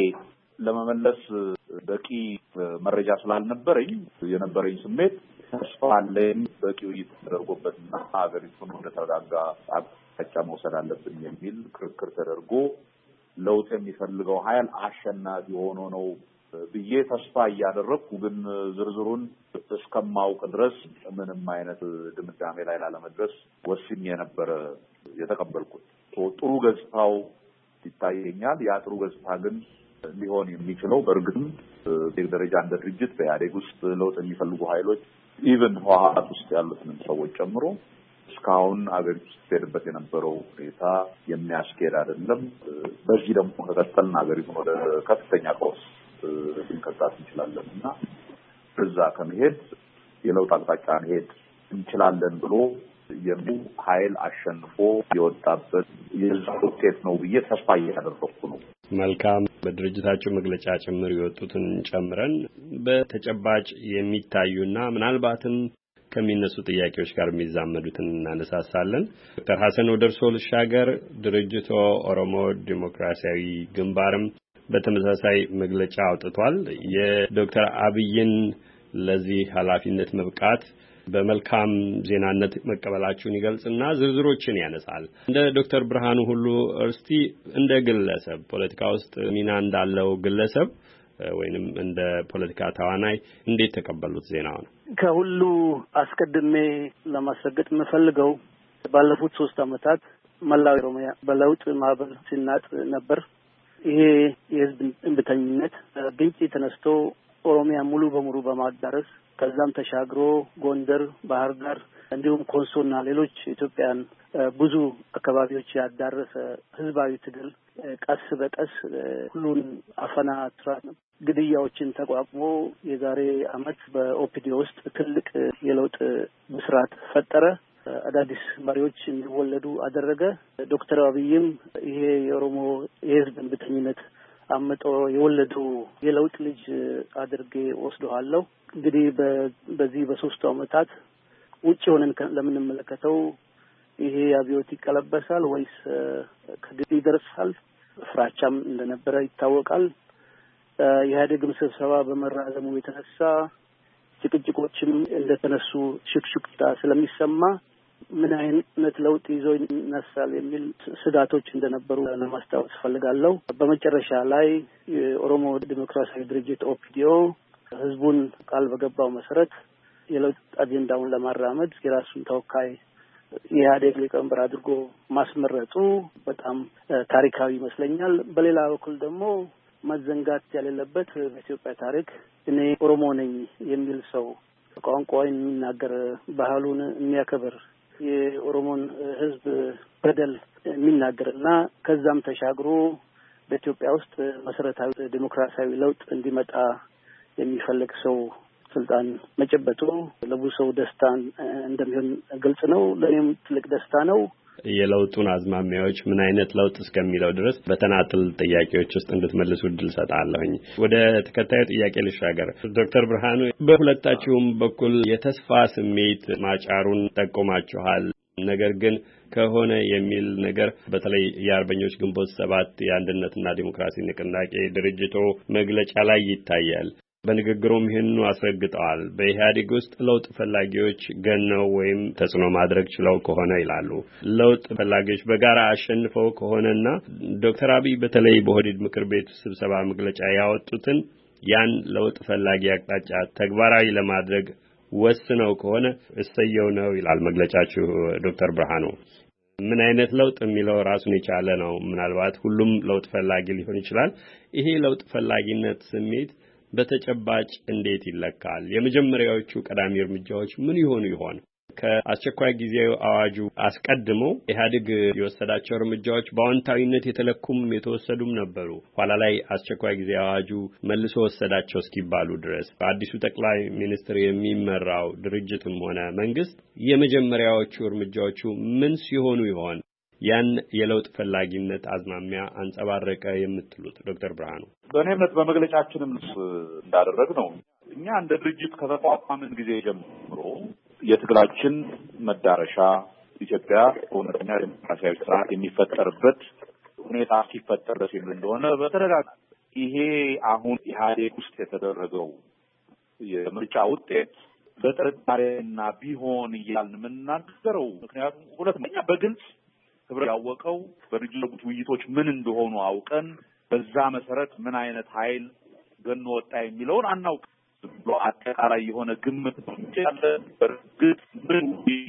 ለመመለስ በቂ መረጃ ስላልነበረኝ የነበረኝ ስሜት ተስፋ አለኝ በቂ ውይይት ተደርጎበትና ሀገሪቱን ወደ ተረጋጋ አቅጣጫ መውሰድ አለብን የሚል ክርክር ተደርጎ ለውጥ የሚፈልገው ኃይል አሸናፊ ሆኖ ነው ብዬ ተስፋ እያደረኩ ግን ዝርዝሩን እስከማውቅ ድረስ ምንም አይነት ድምዳሜ ላይ ላለመድረስ ወስኜ የነበረ የተቀበልኩት። ጥሩ ገጽታው ይታየኛል። ያ ጥሩ ገጽታ ግን ሊሆን የሚችለው በእርግጥም በደረጃ እንደ ድርጅት በኢህአዴግ ውስጥ ለውጥ የሚፈልጉ ኃይሎች ኢቭን ህወሓት ውስጥ ያሉትን ሰዎች ጨምሮ እስካሁን አገሪቱ ውስጥ ሄድበት የነበረው ሁኔታ የሚያስኬድ አይደለም። በዚህ ደግሞ ከቀጠልን አገሪቱን ወደ ከፍተኛ ቀውስ ልንከታት እንችላለን እና እዛ ከመሄድ የለውጥ አቅጣጫ እንሄድ እንችላለን ብሎ የሚል ኃይል አሸንፎ የወጣበት የዛ ውጤት ነው ብዬ ተስፋ እያደረኩ ነው።
መልካም። በድርጅታቸው መግለጫ ጭምር የወጡትን ጨምረን በተጨባጭ የሚታዩና ምናልባትም ከሚነሱ ጥያቄዎች ጋር የሚዛመዱትን እናነሳሳለን። ዶክተር ሐሰን ወደርሶ ልሻገር ድርጅቶ ኦሮሞ ዲሞክራሲያዊ ግንባርም በተመሳሳይ መግለጫ አውጥቷል። የዶክተር አብይን ለዚህ ኃላፊነት መብቃት በመልካም ዜናነት መቀበላችሁን ይገልጽና ዝርዝሮችን ያነሳል። እንደ ዶክተር ብርሃኑ ሁሉ እስቲ እንደ ግለሰብ ፖለቲካ ውስጥ ሚና እንዳለው ግለሰብ ወይንም እንደ ፖለቲካ ተዋናይ እንዴት ተቀበሉት ዜናው ነው?
ከሁሉ አስቀድሜ ለማስረገጥ የምፈልገው ባለፉት ሶስት አመታት መላው ኦሮሚያ በለውጥ ማዕበል ሲናጥ ነበር። ይሄ የህዝብ እንብተኝነት ግንጭ ተነስቶ ኦሮሚያ ሙሉ በሙሉ በማዳረስ ከዛም ተሻግሮ ጎንደር፣ ባህር ዳር እንዲሁም ኮንሶና ሌሎች ኢትዮጵያን ብዙ አካባቢዎች ያዳረሰ ህዝባዊ ትግል ቀስ በቀስ ሁሉን አፈና ትራት ግድያዎችን ተቋቁሞ የዛሬ አመት በኦፒዲ ውስጥ ትልቅ የለውጥ ምስራት ፈጠረ። አዳዲስ መሪዎች እንዲወለዱ አደረገ። ዶክተር አብይም ይሄ የኦሮሞ የህዝብ እንብተኝነት አመጦ የወለዱ የለውጥ ልጅ አድርጌ ወስደዋለሁ። እንግዲህ በዚህ በሶስቱ አመታት ውጭ ሆነን ለምንመለከተው ይሄ አብዮት ይቀለበሳል ወይስ ከግብ ይደርሳል ፍራቻም እንደነበረ ይታወቃል። የኢህአዴግም ስብሰባ በመራዘሙ የተነሳ ጭቅጭቆችም እንደተነሱ ሽክሽክታ ስለሚሰማ ምን አይነት ለውጥ ይዞ ይነሳል የሚል ስጋቶች እንደነበሩ ለማስታወስ ፈልጋለሁ። በመጨረሻ ላይ የኦሮሞ ዲሞክራሲያዊ ድርጅት ኦፒዲኦ ህዝቡን ቃል በገባው መሰረት የለውጥ አጀንዳውን ለማራመድ የራሱን ተወካይ የኢህአዴግ ሊቀመንበር አድርጎ ማስመረጡ በጣም ታሪካዊ ይመስለኛል። በሌላ በኩል ደግሞ መዘንጋት የሌለበት በኢትዮጵያ ታሪክ እኔ ኦሮሞ ነኝ የሚል ሰው ቋንቋውን የሚናገር ባህሉን የሚያከብር የኦሮሞን ህዝብ በደል የሚናገርና ከዛም ተሻግሮ በኢትዮጵያ ውስጥ መሰረታዊ ዲሞክራሲያዊ ለውጥ እንዲመጣ የሚፈልግ ሰው ስልጣን መጨበጡ ለብዙ ሰው ደስታ እንደሚሆን ግልጽ ነው። ለእኔም ትልቅ ደስታ ነው።
የለውጡን አዝማሚያዎች ምን አይነት ለውጥ እስከሚለው ድረስ በተናጥል ጥያቄዎች ውስጥ እንድትመልሱ እድል ሰጣለሁኝ። ወደ ተከታዩ ጥያቄ ልሻገር። ዶክተር ብርሃኑ በሁለታችሁም በኩል የተስፋ ስሜት ማጫሩን ጠቆማችኋል። ነገር ግን ከሆነ የሚል ነገር በተለይ የአርበኞች ግንቦት ሰባት የአንድነትና ዲሞክራሲ ንቅናቄ ድርጅቶ መግለጫ ላይ ይታያል። በንግግሩም ይህንኑ አስረግጠዋል። በኢህአዴግ ውስጥ ለውጥ ፈላጊዎች ገነው ወይም ተጽዕኖ ማድረግ ችለው ከሆነ ይላሉ። ለውጥ ፈላጊዎች በጋራ አሸንፈው ከሆነና ዶክተር አብይ በተለይ በኦህዴድ ምክር ቤት ስብሰባ መግለጫ ያወጡትን ያን ለውጥ ፈላጊ አቅጣጫ ተግባራዊ ለማድረግ ወስነው ከሆነ እሰየው ነው ይላል መግለጫችሁ። ዶክተር ብርሃኑ ምን አይነት ለውጥ የሚለው ራሱን የቻለ ነው። ምናልባት ሁሉም ለውጥ ፈላጊ ሊሆን ይችላል። ይሄ ለውጥ ፈላጊነት ስሜት በተጨባጭ እንዴት ይለካል? የመጀመሪያዎቹ ቀዳሚ እርምጃዎች ምን ይሆኑ ይሆን? ከአስቸኳይ ጊዜ አዋጁ አስቀድሞ ኢህአዴግ የወሰዳቸው እርምጃዎች በአዎንታዊነት የተለኩም የተወሰዱም ነበሩ። ኋላ ላይ አስቸኳይ ጊዜ አዋጁ መልሶ ወሰዳቸው እስኪባሉ ድረስ በአዲሱ ጠቅላይ ሚኒስትር የሚመራው ድርጅትም ሆነ መንግስት የመጀመሪያዎቹ እርምጃዎቹ ምን ሲሆኑ ይሆን ያን የለውጥ ፈላጊነት አዝማሚያ አንጸባረቀ የምትሉት? ዶክተር ብርሃኑ
በእኔ እምነት በመግለጫችንም እንዳደረግ ነው እኛ እንደ ድርጅት ከተቋቋምን ጊዜ ጀምሮ የትግላችን መዳረሻ ኢትዮጵያ እውነተኛ ዲሞክራሲያዊ ስርዓት የሚፈጠርበት ሁኔታ ሲፈጠር ደስ የሚል እንደሆነ በተደጋጋሚ ይሄ አሁን ኢህአዴግ ውስጥ የተደረገው የምርጫ ውጤት በጥርጣሬና ቢሆን እያልን የምናገረው ምክንያቱም ሁለተኛ በግልጽ ህብረት ያወቀው በድርጅት ውይይቶች ምን እንደሆኑ አውቀን በዛ መሰረት ምን አይነት ኃይል ገኖ ወጣ የሚለውን አናውቅ ብሎ አጠቃላይ የሆነ ግምት ያለ በርግጥ ምን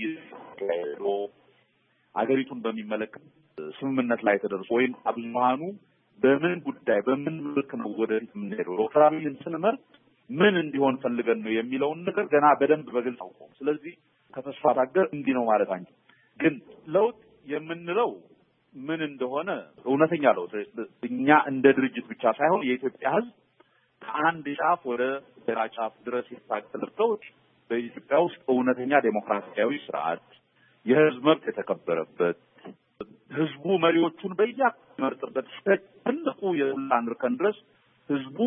ይይዞ አገሪቱን በሚመለከት ስምምነት ላይ ተደርሶ ወይም አብዛኛው በምን ጉዳይ በምን ልክ ነው ወደፊት የምንሄደው ዶክተር አብይን ስንመርጥ ምን እንዲሆን ፈልገን ነው የሚለውን ነገር ገና በደንብ በግልጽ አውቀው ስለዚህ ከተስፋ ታገር እንዲህ ነው ማለት አንቺ ግን ለውጥ የምንለው ምን እንደሆነ እውነተኛ ለውጥ እኛ እንደ ድርጅት ብቻ ሳይሆን የኢትዮጵያ ሕዝብ ከአንድ ጫፍ ወደ ሌላ ጫፍ ድረስ ይታገላል። በኢትዮጵያ ውስጥ እውነተኛ ዴሞክራሲያዊ ስርዓት የህዝብ መብት የተከበረበት ህዝቡ መሪዎቹን በየመርጥበት ትልቁ የስልጣን እርከን ድረስ ህዝቡ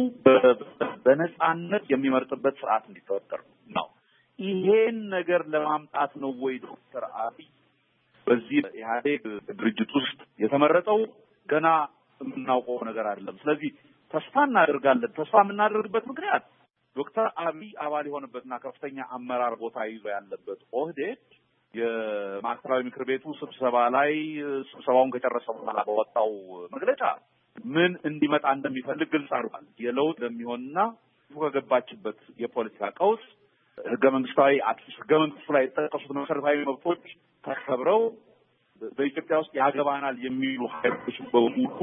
በነጻነት የሚመርጥበት ስርዓት እንዲፈጠር ነው። ይሄን ነገር ለማምጣት ነው ወይ ዶክተር አብይ በዚህ ኢህአዴግ ድርጅት ውስጥ የተመረጠው? ገና የምናውቀው ነገር አይደለም። ስለዚህ ተስፋ እናደርጋለን። ተስፋ የምናደርግበት ምክንያት ዶክተር አብይ አባል የሆነበትና ከፍተኛ አመራር ቦታ ይዞ ያለበት ኦህዴድ የማዕከላዊ ምክር ቤቱ ስብሰባ ላይ ስብሰባውን ከጨረሰ በኋላ በወጣው መግለጫ ምን እንዲመጣ እንደሚፈልግ ግልጽ አድርጓል። የለውጥ እንደሚሆንና ከገባችበት የፖለቲካ ቀውስ ህገ መንግስታዊ አዲስ ህገ መንግስቱ ላይ የተጠቀሱት መሰረታዊ መብቶች ተከብረው በኢትዮጵያ ውስጥ ያገባናል የሚሉ ኃይሎች በሙሉ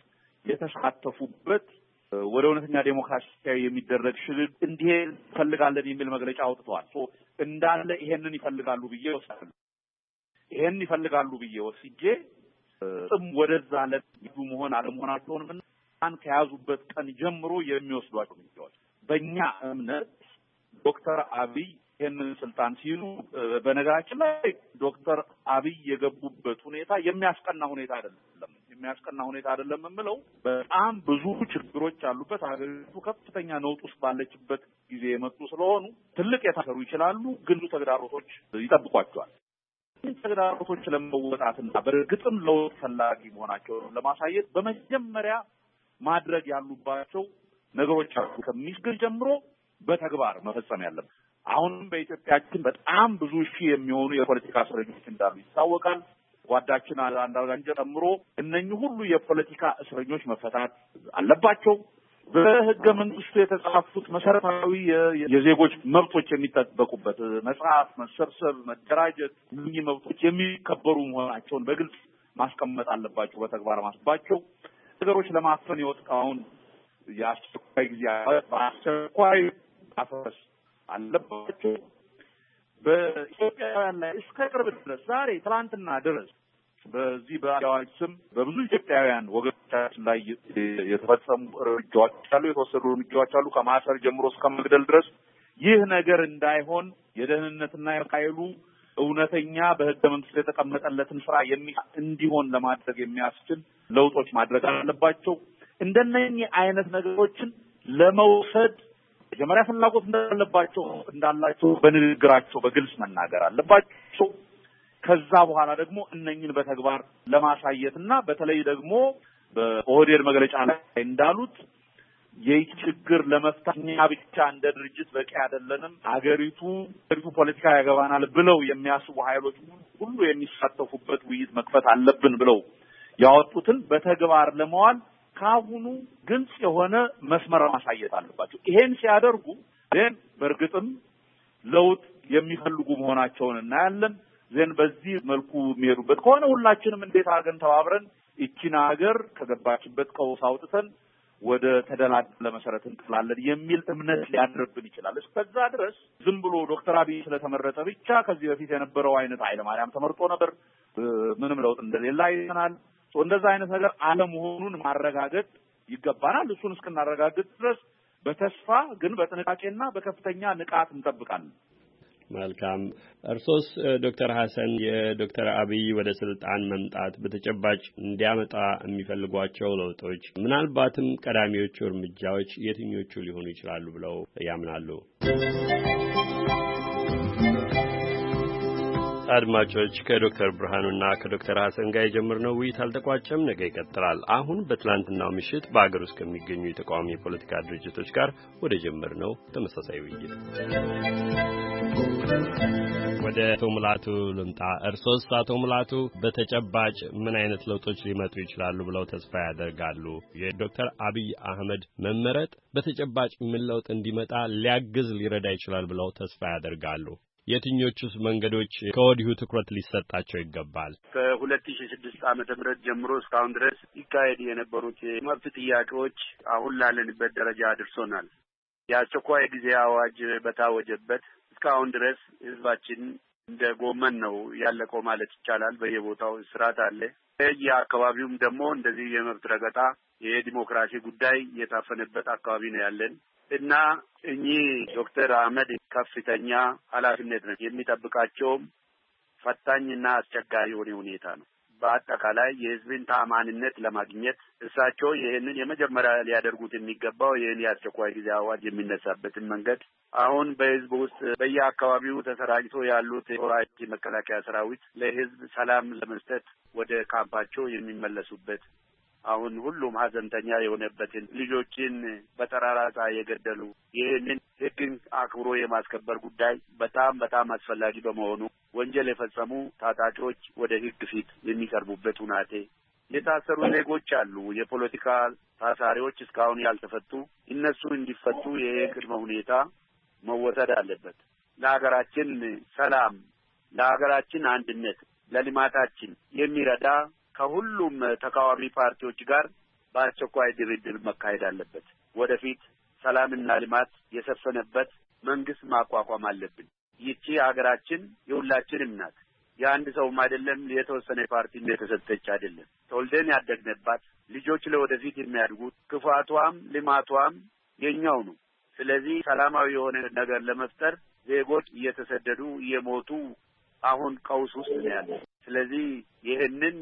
የተሳተፉበት ወደ እውነተኛ ዴሞክራሲያዊ የሚደረግ ሽግግር እንዲሄድ ፈልጋለን የሚል መግለጫ አውጥተዋል። ሶ እንዳለ ይሄንን ይፈልጋሉ ብዬ ወስዳለሁ። ይሄን ይፈልጋሉ ብዬ ወስጄ ጥም ወደዛ ለዱ መሆን አለመሆናቸውን ምን ከያዙበት ቀን ጀምሮ የሚወስዷቸው ሚዲያዎች በእኛ እምነት ዶክተር አብይ ይሄንን ስልጣን ሲሉ በነገራችን ላይ ዶክተር አብይ የገቡበት ሁኔታ የሚያስቀና ሁኔታ አይደለም። የሚያስቀና ሁኔታ አይደለም የምለው በጣም ብዙ ችግሮች አሉበት። ሀገሪቱ ከፍተኛ ነውጥ ውስጥ ባለችበት ጊዜ የመጡ ስለሆኑ ትልቅ የታሰሩ ይችላሉ፣ ግን ብዙ ተግዳሮቶች ይጠብቋቸዋል። ተግዳሮቶች ለመወጣትና በእርግጥም ለውጥ ፈላጊ መሆናቸውን ለማሳየት በመጀመሪያ ማድረግ ያሉባቸው ነገሮች አሉ። ከሚስግል ጀምሮ በተግባር መፈጸም ያለበት አሁንም በኢትዮጵያችን በጣም ብዙ ሺህ የሚሆኑ የፖለቲካ እስረኞች እንዳሉ ይታወቃል። ጓዳችን አንዳርጋቸው ጨምሮ እነኚህ ሁሉ የፖለቲካ እስረኞች መፈታት አለባቸው። በህገ መንግስቱ የተጻፉት መሰረታዊ የዜጎች መብቶች የሚጠበቁበት መጽሐፍ፣ መሰብሰብ፣ መደራጀት እነኚህ መብቶች የሚከበሩ መሆናቸውን በግልጽ ማስቀመጥ አለባቸው። በተግባር ማስባቸው ነገሮች ለማፈን የወጣውን የአስቸኳይ ጊዜ በአስቸኳይ ማፍረስ አለባቸው። በኢትዮጵያውያን ላይ እስከ ቅርብ ድረስ ዛሬ ትናንትና ድረስ በዚህ በአዋጅ ስም በብዙ ኢትዮጵያውያን ወገኖቻችን ላይ የተፈጸሙ እርምጃዎች አሉ፣ የተወሰዱ እርምጃዎች አሉ፣ ከማሰር ጀምሮ እስከ መግደል ድረስ። ይህ ነገር እንዳይሆን የደህንነትና የኃይሉ እውነተኛ በህገ መንግስት የተቀመጠለትን ስራ እንዲሆን ለማድረግ የሚያስችል ለውጦች ማድረግ አለባቸው። እንደነኚህ አይነት ነገሮችን ለመውሰድ መጀመሪያ ፍላጎት እንዳለባቸው እንዳላቸው በንግግራቸው በግልጽ መናገር አለባቸው። ከዛ በኋላ ደግሞ እነኚህን በተግባር ለማሳየትና በተለይ ደግሞ በኦህዴድ መግለጫ ላይ እንዳሉት የችግር ለመፍታት እኛ ብቻ እንደ ድርጅት በቂ አይደለንም፣ አገሪቱ አገሪቱ ፖለቲካ ያገባናል ብለው የሚያስቡ ኃይሎች ሁሉ የሚሳተፉበት ውይይት መክፈት አለብን ብለው ያወጡትን በተግባር ለማዋል ካሁኑ ግልጽ የሆነ መስመር ማሳየት አለባቸው። ይሄን ሲያደርጉ ዘን በርግጥም ለውጥ የሚፈልጉ መሆናቸውን እናያለን። ዘን በዚህ መልኩ የሚሄዱበት ከሆነ ሁላችንም እንዴት አድርገን ተባብረን እቺን ሀገር ከገባችበት ቀውስ አውጥተን ወደ ተደላደለ መሰረት እንጥላለን የሚል እምነት ሊያድርብን ይችላል። እስከዛ ድረስ ዝም ብሎ ዶክተር አብይ ስለተመረጠ ብቻ ከዚህ በፊት የነበረው አይነት ኃይለ ማርያም ተመርጦ ነበር ምንም ለውጥ እንደሌለ አይተናል። እንደዛ አይነት ነገር አለመሆኑን ማረጋገጥ ይገባናል። እሱን እስክናረጋግጥ ድረስ በተስፋ ግን በጥንቃቄና በከፍተኛ ንቃት እንጠብቃለን።
መልካም። እርሶስ ዶክተር ሐሰን የዶክተር አብይ ወደ ስልጣን መምጣት በተጨባጭ እንዲያመጣ የሚፈልጓቸው ለውጦች ምናልባትም ቀዳሚዎቹ እርምጃዎች የትኞቹ ሊሆኑ ይችላሉ ብለው ያምናሉ? አድማጮች ከዶክተር ብርሃኑና ከዶክተር ሐሰን ጋር የጀመርነው ውይይት አልተቋጨም፣ ነገ ይቀጥላል። አሁን በትላንትናው ምሽት በአገር ውስጥ ከሚገኙ የተቃዋሚ የፖለቲካ ድርጅቶች ጋር ወደ ጀመርነው ተመሳሳይ ውይይት ወደ አቶ ሙላቱ ልምጣ። እርሶስ አቶ ሙላቱ በተጨባጭ ምን አይነት ለውጦች ሊመጡ ይችላሉ ብለው ተስፋ ያደርጋሉ? የዶክተር አብይ አህመድ መመረጥ በተጨባጭ ምን ለውጥ እንዲመጣ ሊያግዝ ሊረዳ ይችላል ብለው ተስፋ ያደርጋሉ? የትኞቹስ መንገዶች ከወዲሁ ትኩረት ሊሰጣቸው ይገባል?
ከሁለት ሺህ ስድስት ዓመተ ምህረት ጀምሮ እስካሁን ድረስ ይካሄድ የነበሩት የመብት ጥያቄዎች አሁን ላለንበት ደረጃ አድርሶናል። የአስቸኳይ ጊዜ አዋጅ በታወጀበት እስካሁን ድረስ ህዝባችን እንደ ጎመን ነው ያለቀው ማለት ይቻላል። በየቦታው እስራት አለ። የአካባቢውም ደግሞ እንደዚህ የመብት ረገጣ፣ የዲሞክራሲ ጉዳይ የታፈነበት አካባቢ ነው ያለን እና እኚህ ዶክተር አህመድ ከፍተኛ ኃላፊነት ነው የሚጠብቃቸውም ፈታኝና አስቸጋሪ የሆነ ሁኔታ ነው። በአጠቃላይ የህዝብን ተአማንነት ለማግኘት እሳቸው ይህንን የመጀመሪያ ሊያደርጉት የሚገባው ይህን የአስቸኳይ ጊዜ አዋጅ የሚነሳበትን መንገድ አሁን በህዝብ ውስጥ በየአካባቢው ተሰራጭቶ ያሉት የወራጅ መከላከያ ሰራዊት ለህዝብ ሰላም ለመስጠት ወደ ካምፓቸው የሚመለሱበት አሁን ሁሉም ሀዘንተኛ የሆነበትን ልጆችን በጠራራ ፀሐይ የገደሉ ይህንን ህግን አክብሮ የማስከበር ጉዳይ በጣም በጣም አስፈላጊ በመሆኑ ወንጀል የፈጸሙ ታጣቂዎች ወደ ህግ ፊት የሚቀርቡበት ሁናቴ፣ የታሰሩ ዜጎች አሉ፣ የፖለቲካ ታሳሪዎች እስካሁን ያልተፈቱ እነሱ እንዲፈቱ የቅድመ ሁኔታ መወሰድ አለበት። ለሀገራችን ሰላም፣ ለሀገራችን አንድነት፣ ለልማታችን የሚረዳ ከሁሉም ተቃዋሚ ፓርቲዎች ጋር በአስቸኳይ ድርድር መካሄድ አለበት። ወደፊት ሰላምና ልማት የሰፈነበት መንግስት ማቋቋም አለብን። ይቺ ሀገራችን የሁላችንም ናት። የአንድ ሰውም አይደለም፣ የተወሰነ ፓርቲ የተሰጠች አይደለም። ተወልደን ያደግንባት፣ ልጆች ለወደፊት የሚያድጉት፣ ክፋቷም ልማቷም የኛው ነው። ስለዚህ ሰላማዊ የሆነ ነገር ለመፍጠር ዜጎች እየተሰደዱ እየሞቱ አሁን ቀውስ ውስጥ ነው ያለው። ስለዚህ ይህንን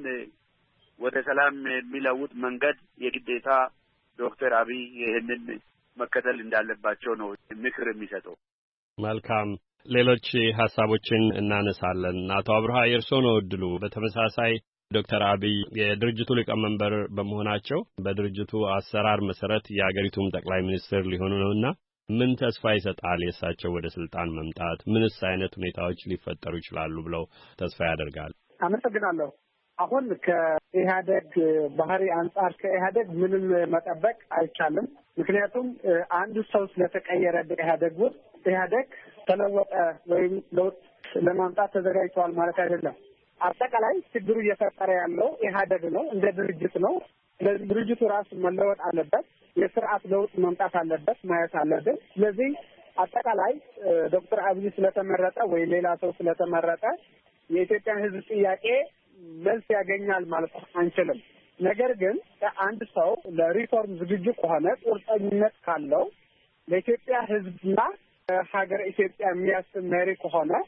ወደ ሰላም የሚለውጥ መንገድ የግዴታ ዶክተር አብይ ይህንን መከተል እንዳለባቸው ነው ምክር የሚሰጠው።
መልካም። ሌሎች ሀሳቦችን እናነሳለን። አቶ አብርሃ የእርስዎ ነው እድሉ። በተመሳሳይ ዶክተር አብይ የድርጅቱ ሊቀመንበር በመሆናቸው በድርጅቱ አሰራር መሰረት የአገሪቱም ጠቅላይ ሚኒስትር ሊሆኑ ነውና ምን ተስፋ ይሰጣል የእሳቸው ወደ ስልጣን መምጣት? ምንስ አይነት ሁኔታዎች ሊፈጠሩ ይችላሉ ብለው ተስፋ ያደርጋል?
አመሰግናለሁ። አሁን ከኢህአደግ ባህሪ አንጻር ከኢህአደግ ምንም መጠበቅ አይቻልም። ምክንያቱም አንዱ ሰው ስለተቀየረ በኢህአደግ ውስጥ ኢህአደግ ተለወጠ ወይም ለውጥ ለማምጣት ተዘጋጅቷል ማለት አይደለም። አጠቃላይ ችግሩ እየፈጠረ ያለው ኢህአደግ ነው፣ እንደ ድርጅት ነው። ስለዚህ ድርጅቱ ራሱ መለወጥ አለበት፣ የስርዓት ለውጥ መምጣት አለበት ማየት አለብን። ስለዚህ አጠቃላይ ዶክተር አብይ ስለተመረጠ ወይ ሌላ ሰው ስለተመረጠ የኢትዮጵያን ሕዝብ ጥያቄ መልስ ያገኛል ማለት አንችልም። ነገር ግን አንድ ሰው ለሪፎርም ዝግጁ ከሆነ ቁርጠኝነት ካለው ለኢትዮጵያ ሕዝብና ሀገር ኢትዮጵያ የሚያስብ መሪ ከሆነ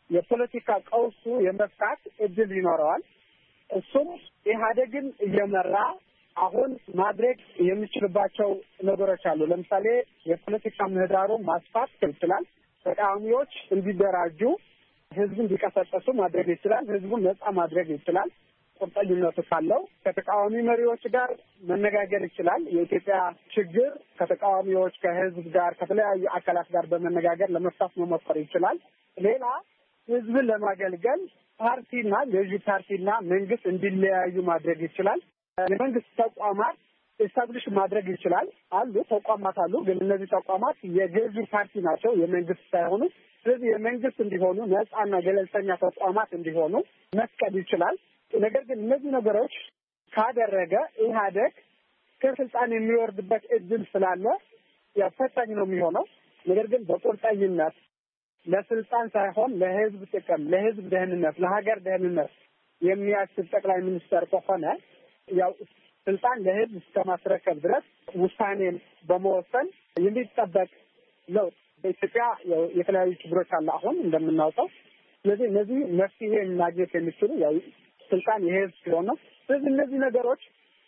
የፖለቲካ ቀውሱ የመፍታት እድል ይኖረዋል። እሱም ኢህአዴግን እየመራ አሁን ማድረግ የሚችልባቸው ነገሮች አሉ። ለምሳሌ የፖለቲካ ምህዳሩን ማስፋት ይችላል። ተቃዋሚዎች እንዲደራጁ፣ ህዝብ እንዲቀሰቀሱ ማድረግ ይችላል። ህዝቡን ነጻ ማድረግ ይችላል። ቁርጠኝነቱ ካለው ከተቃዋሚ መሪዎች ጋር መነጋገር ይችላል። የኢትዮጵያ ችግር ከተቃዋሚዎች፣ ከህዝብ ጋር፣ ከተለያዩ አካላት ጋር በመነጋገር ለመፍታት መሞከር ይችላል። ሌላ ህዝብን ለማገልገል ፓርቲና ገዢ ፓርቲና መንግስት እንዲለያዩ ማድረግ ይችላል። የመንግስት ተቋማት ኤስታብሊሽ ማድረግ ይችላል። አሉ ተቋማት አሉ፣ ግን እነዚህ ተቋማት የገዢ ፓርቲ ናቸው፣ የመንግስት ሳይሆኑ። ስለዚህ የመንግስት እንዲሆኑ ነጻና ገለልተኛ ተቋማት እንዲሆኑ መፍቀድ ይችላል። ነገር ግን እነዚህ ነገሮች ካደረገ ኢህአዴግ ከስልጣን የሚወርድበት እድል ስላለ ያው ፈታኝ ነው የሚሆነው። ነገር ግን በቁርጠኝነት ለስልጣን ሳይሆን ለህዝብ ጥቅም፣ ለህዝብ ደህንነት፣ ለሀገር ደህንነት የሚያስብ ጠቅላይ ሚኒስትር ከሆነ ያው ስልጣን ለህዝብ እስከማስረከብ ድረስ ውሳኔን በመወሰን የሚጠበቅ ለውጥ በኢትዮጵያ የተለያዩ ችግሮች አሉ አሁን እንደምናውቀው። ስለዚህ እነዚህ መፍትሄ ማግኘት የሚችሉ ያው ስልጣን የህዝብ ስለሆነ ስለዚህ እነዚህ ነገሮች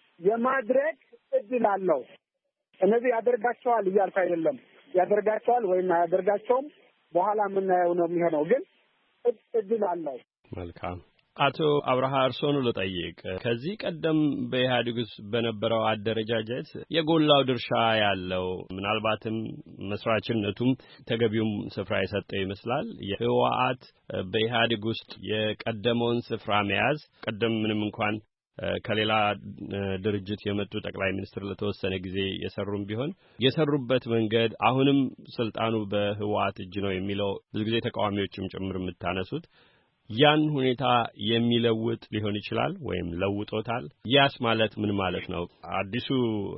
የማድረግ እድል አለው። እነዚህ ያደርጋቸዋል እያልኩ አይደለም። ያደርጋቸዋል ወይም አያደርጋቸውም በኋላ የምናየው ነው የሚሆነው፣ ግን እድል አለው።
መልካም። አቶ አብርሃ እርሶን ልጠይቅ። ከዚህ ቀደም በኢህአዴግ ውስጥ በነበረው አደረጃጀት የጎላው ድርሻ ያለው ምናልባትም መስራችነቱም ተገቢውም ስፍራ የሰጠው ይመስላል የህወሓት በኢህአዴግ ውስጥ የቀደመውን ስፍራ መያዝ ቀደም ምንም እንኳን ከሌላ ድርጅት የመጡ ጠቅላይ ሚኒስትር ለተወሰነ ጊዜ የሰሩም ቢሆን የሰሩበት መንገድ አሁንም ስልጣኑ በህወሓት እጅ ነው የሚለው ብዙ ጊዜ ተቃዋሚዎችም ጭምር የምታነሱት ያን ሁኔታ የሚለውጥ ሊሆን ይችላል ወይም ለውጦታል። ያስ ማለት ምን ማለት ነው? አዲሱ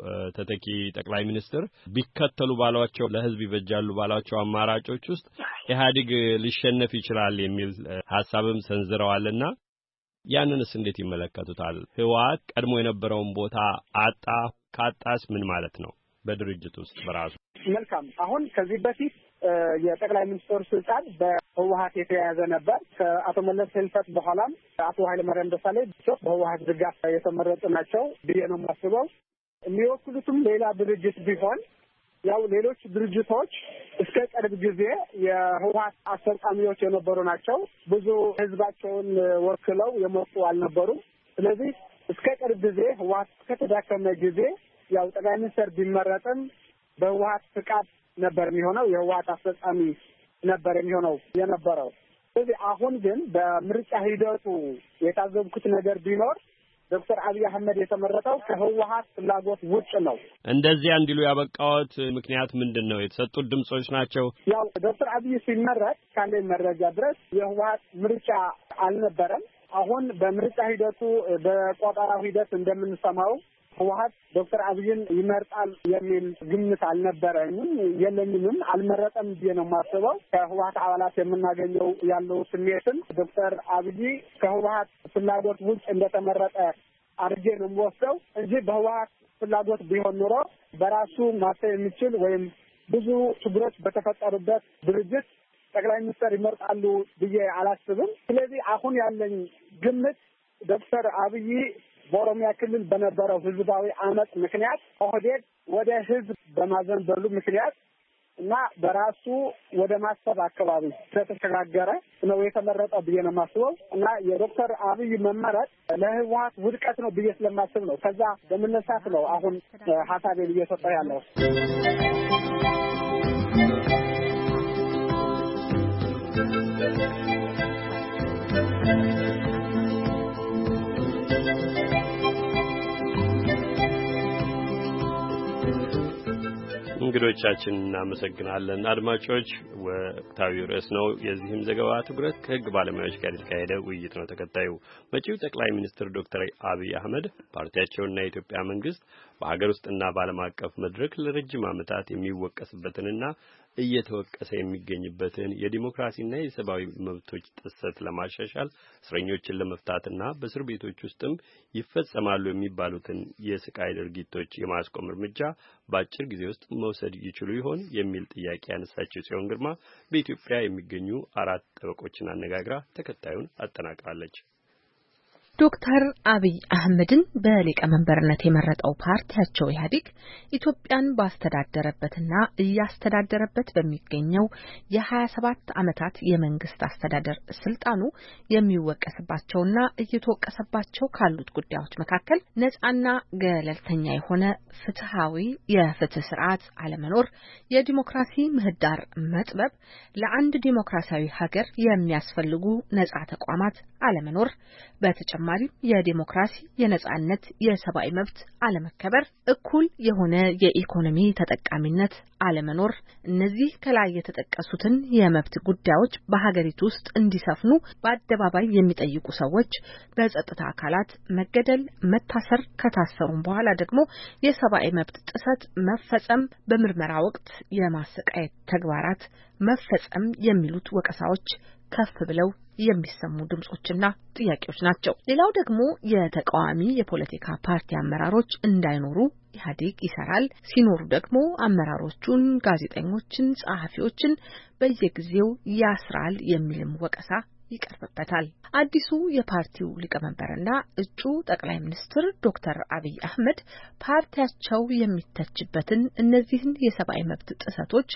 ተተኪ ጠቅላይ ሚኒስትር ቢከተሉ ባሏቸው ለህዝብ ይበጃሉ ባሏቸው አማራጮች ውስጥ ኢህአዴግ ሊሸነፍ ይችላል የሚል ሐሳብም ሰንዝረዋልና ያንንስ እንዴት ይመለከቱታል? ህወሓት ቀድሞ የነበረውን ቦታ አጣ፣ ካጣስ ምን ማለት ነው? በድርጅት ውስጥ በራሱ
መልካም። አሁን ከዚህ በፊት የጠቅላይ ሚኒስትሩ ስልጣን በህወሓት የተያያዘ ነበር። ከአቶ መለስ ህልፈት በኋላም አቶ ኃይለማርያም ደሳለኝ በህወሓት ድጋፍ የተመረጡ ናቸው ብዬ ነው የማስበው። የሚወክሉትም ሌላ ድርጅት ቢሆን ያው ሌሎች ድርጅቶች እስከ ቅርብ ጊዜ የህወሓት አስፈጻሚዎች የነበሩ ናቸው። ብዙ ህዝባቸውን ወክለው የመጡ አልነበሩም። ስለዚህ እስከ ቅርብ ጊዜ ህወሓት ከተዳከመ ጊዜ ያው ጠቅላይ ሚኒስትር ቢመረጥም በህወሓት ፍቃድ ነበር የሚሆነው፣ የህወሓት አስፈጻሚ ነበር የሚሆነው የነበረው። ስለዚህ አሁን ግን በምርጫ ሂደቱ የታዘብኩት ነገር ቢኖር ዶክተር አብይ አህመድ የተመረጠው ከህወሓት ፍላጎት ውጭ ነው። እንደዚያ እንዲሉ ያበቃዎት ምክንያት ምንድን ነው? የተሰጡት ድምጾች ናቸው? ያው ዶክተር አብይ ሲመረጥ ካለኝ መረጃ ድረስ የህወሓት ምርጫ አልነበረም። አሁን በምርጫ ሂደቱ በቆጠራው ሂደት እንደምንሰማው ህወሓት ዶክተር አብይን ይመርጣል የሚል ግምት አልነበረኝም፣ የለኝም፣ አልመረጠም ብዬ ነው የማስበው። ከህወሓት አባላት የምናገኘው ያለው ስሜትን ዶክተር አብይ ከህወሓት ፍላጎት ውጭ እንደተመረጠ አድርጌ ነው የምወስደው እንጂ በህወሓት ፍላጎት ቢሆን ኑሮ በራሱ ማሰብ የሚችል ወይም ብዙ ችግሮች በተፈጠሩበት ድርጅት ጠቅላይ ሚኒስትር ይመርጣሉ ብዬ አላስብም። ስለዚህ አሁን ያለኝ ግምት ዶክተር አብይ በኦሮሚያ ክልል በነበረው ህዝባዊ አመጽ ምክንያት ኦህዴድ ወደ ህዝብ በማዘንበሉ ምክንያት እና በራሱ ወደ ማሰብ አካባቢ ስለተሸጋገረ ነው የተመረጠው ብዬ ነው የማስበው እና የዶክተር አብይ መመረጥ ለህወሓት ውድቀት ነው ብዬ ስለማስብ ነው። ከዛ በመነሳት ነው አሁን ሀሳቤን እየሰጠ ያለው።
እንግዶቻችን እናመሰግናለን። አድማጮች ወቅታዊ ርዕስ ነው የዚህም ዘገባ ትኩረት ከህግ ባለሙያዎች ጋር የተካሄደ ውይይት ነው። ተከታዩ መጪው ጠቅላይ ሚኒስትር ዶክተር አብይ አህመድ ፓርቲያቸውና የኢትዮጵያ መንግስት በሀገር ውስጥና በዓለም አቀፍ መድረክ ለረጅም ዓመታት የሚወቀስበትንና እየተወቀሰ የሚገኝበትን የዲሞክራሲና የሰብአዊ መብቶች ጥሰት ለማሻሻል እስረኞችን ለመፍታትና በእስር ቤቶች ውስጥም ይፈጸማሉ የሚባሉትን የስቃይ ድርጊቶች የማስቆም እርምጃ በአጭር ጊዜ ውስጥ መውሰድ ይችሉ ይሆን የሚል ጥያቄ ያነሳችው ጽዮን ግርማ በኢትዮጵያ የሚገኙ አራት ጠበቆችን አነጋግራ ተከታዩን አጠናቅራለች።
ዶክተር አብይ አህመድን በሊቀመንበርነት የመረጠው ፓርቲያቸው ኢህአዴግ ኢትዮጵያን ባስተዳደረበትና እያስተዳደረበት በሚገኘው የሀያ ሰባት ዓመታት የመንግስት አስተዳደር ስልጣኑ የሚወቀስባቸውና እየተወቀሰባቸው ካሉት ጉዳዮች መካከል ነፃና ገለልተኛ የሆነ ፍትሃዊ የፍትህ ስርዓት አለመኖር፣ የዲሞክራሲ ምህዳር መጥበብ፣ ለአንድ ዲሞክራሲያዊ ሀገር የሚያስፈልጉ ነፃ ተቋማት አለመኖር፣ በተጨማሪም የዲሞክራሲ የነጻነት የሰብአዊ መብት አለመከበር፣ እኩል የሆነ የኢኮኖሚ ተጠቃሚነት አለመኖር፣ እነዚህ ከላይ የተጠቀሱትን የመብት ጉዳዮች በሀገሪቱ ውስጥ እንዲሰፍኑ በአደባባይ የሚጠይቁ ሰዎች በጸጥታ አካላት መገደል፣ መታሰር፣ ከታሰሩም በኋላ ደግሞ የሰብአዊ መብት ጥሰት መፈጸም፣ በምርመራ ወቅት የማሰቃየት ተግባራት መፈጸም የሚሉት ወቀሳዎች ከፍ ብለው የሚሰሙ ድምጾችና ጥያቄዎች ናቸው። ሌላው ደግሞ የተቃዋሚ የፖለቲካ ፓርቲ አመራሮች እንዳይኖሩ ኢህአዴግ ይሰራል፣ ሲኖሩ ደግሞ አመራሮቹን፣ ጋዜጠኞችን፣ ጸሐፊዎችን በየጊዜው ያስራል የሚልም ወቀሳ ይቀርብበታል። አዲሱ የፓርቲው ሊቀመንበርና እጩ ጠቅላይ ሚኒስትር ዶክተር አብይ አህመድ ፓርቲያቸው የሚተችበትን እነዚህን የሰብአዊ መብት ጥሰቶች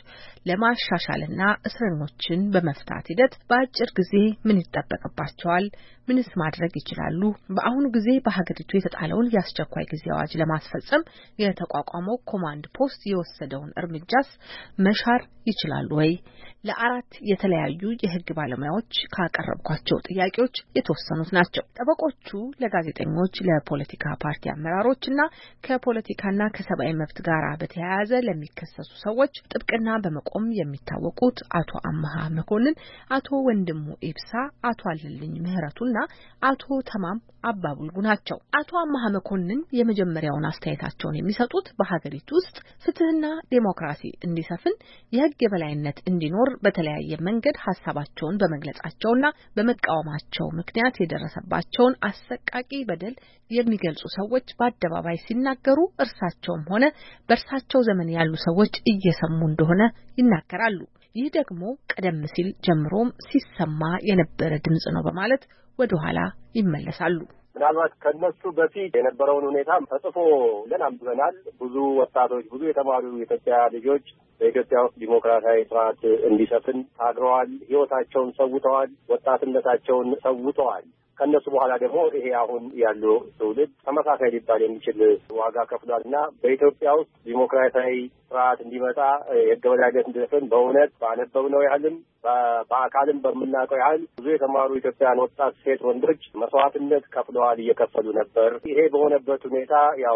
ለማሻሻልና እስረኞችን በመፍታት ሂደት በአጭር ጊዜ ምን ይጠበቅባቸዋል? ምንስ ማድረግ ይችላሉ? በአሁኑ ጊዜ በሀገሪቱ የተጣለውን የአስቸኳይ ጊዜ አዋጅ ለማስፈጸም የተቋቋመው ኮማንድ ፖስት የወሰደውን እርምጃስ መሻር ይችላሉ ወይ? ለአራት የተለያዩ የህግ ባለሙያዎች ካቀረብኳቸው ጥያቄዎች የተወሰኑት ናቸው። ጠበቆቹ ለጋዜጠኞች፣ ለፖለቲካ ፓርቲ አመራሮችና ከፖለቲካና ከሰብአዊ መብት ጋር በተያያዘ ለሚከሰሱ ሰዎች ጥብቅና በመቆም የሚታወቁት አቶ አመሃ መኮንን፣ አቶ ወንድሙ ኢብሳ፣ አቶ አለልኝ ምህረቱና አቶ ተማም አባቡልጉ ናቸው። አቶ አመሃ መኮንን የመጀመሪያውን አስተያየታቸውን የሚሰጡት በሀገሪቱ ውስጥ ፍትህና ዴሞክራሲ እንዲሰፍን የህግ የበላይነት እንዲኖር በተለያየ መንገድ ሀሳባቸውን በመግለጻቸውና በመቃወማቸው ምክንያት የደረሰባቸውን አሰቃቂ በደል የሚገልጹ ሰዎች በአደባባይ ሲናገሩ እርሳቸውም ሆነ በእርሳቸው ዘመን ያሉ ሰዎች እየሰሙ እንደሆነ ይናገራሉ። ይህ ደግሞ ቀደም ሲል ጀምሮም ሲሰማ የነበረ ድምጽ ነው በማለት ወደ ኋላ ይመለሳሉ።
ምናልባት ከነሱ በፊት የነበረውን ሁኔታ ተጽፎ ለን አንብበናል። ብዙ ወጣቶች፣ ብዙ የተማሩ የኢትዮጵያ ልጆች በኢትዮጵያ ውስጥ ዲሞክራሲያዊ ስርዓት እንዲሰፍን ታግረዋል፣ ህይወታቸውን ሰውተዋል፣ ወጣትነታቸውን ሰውተዋል። ከነሱ በኋላ ደግሞ ይሄ አሁን ያለው ትውልድ ተመሳሳይ ሊባል የሚችል ዋጋ ከፍሏልና በኢትዮጵያ ውስጥ ዲሞክራሲያዊ ስርዓት እንዲመጣ የህግ የበላይነት እንዲሰፍን በእውነት ባነበብነው ያህልም በአካልም በምናውቀው ያህል ብዙ የተማሩ ኢትዮጵያውያን ወጣት ሴት ወንዶች መስዋዕትነት ከፍለዋል፣ እየከፈሉ ነበር። ይሄ በሆነበት ሁኔታ ያው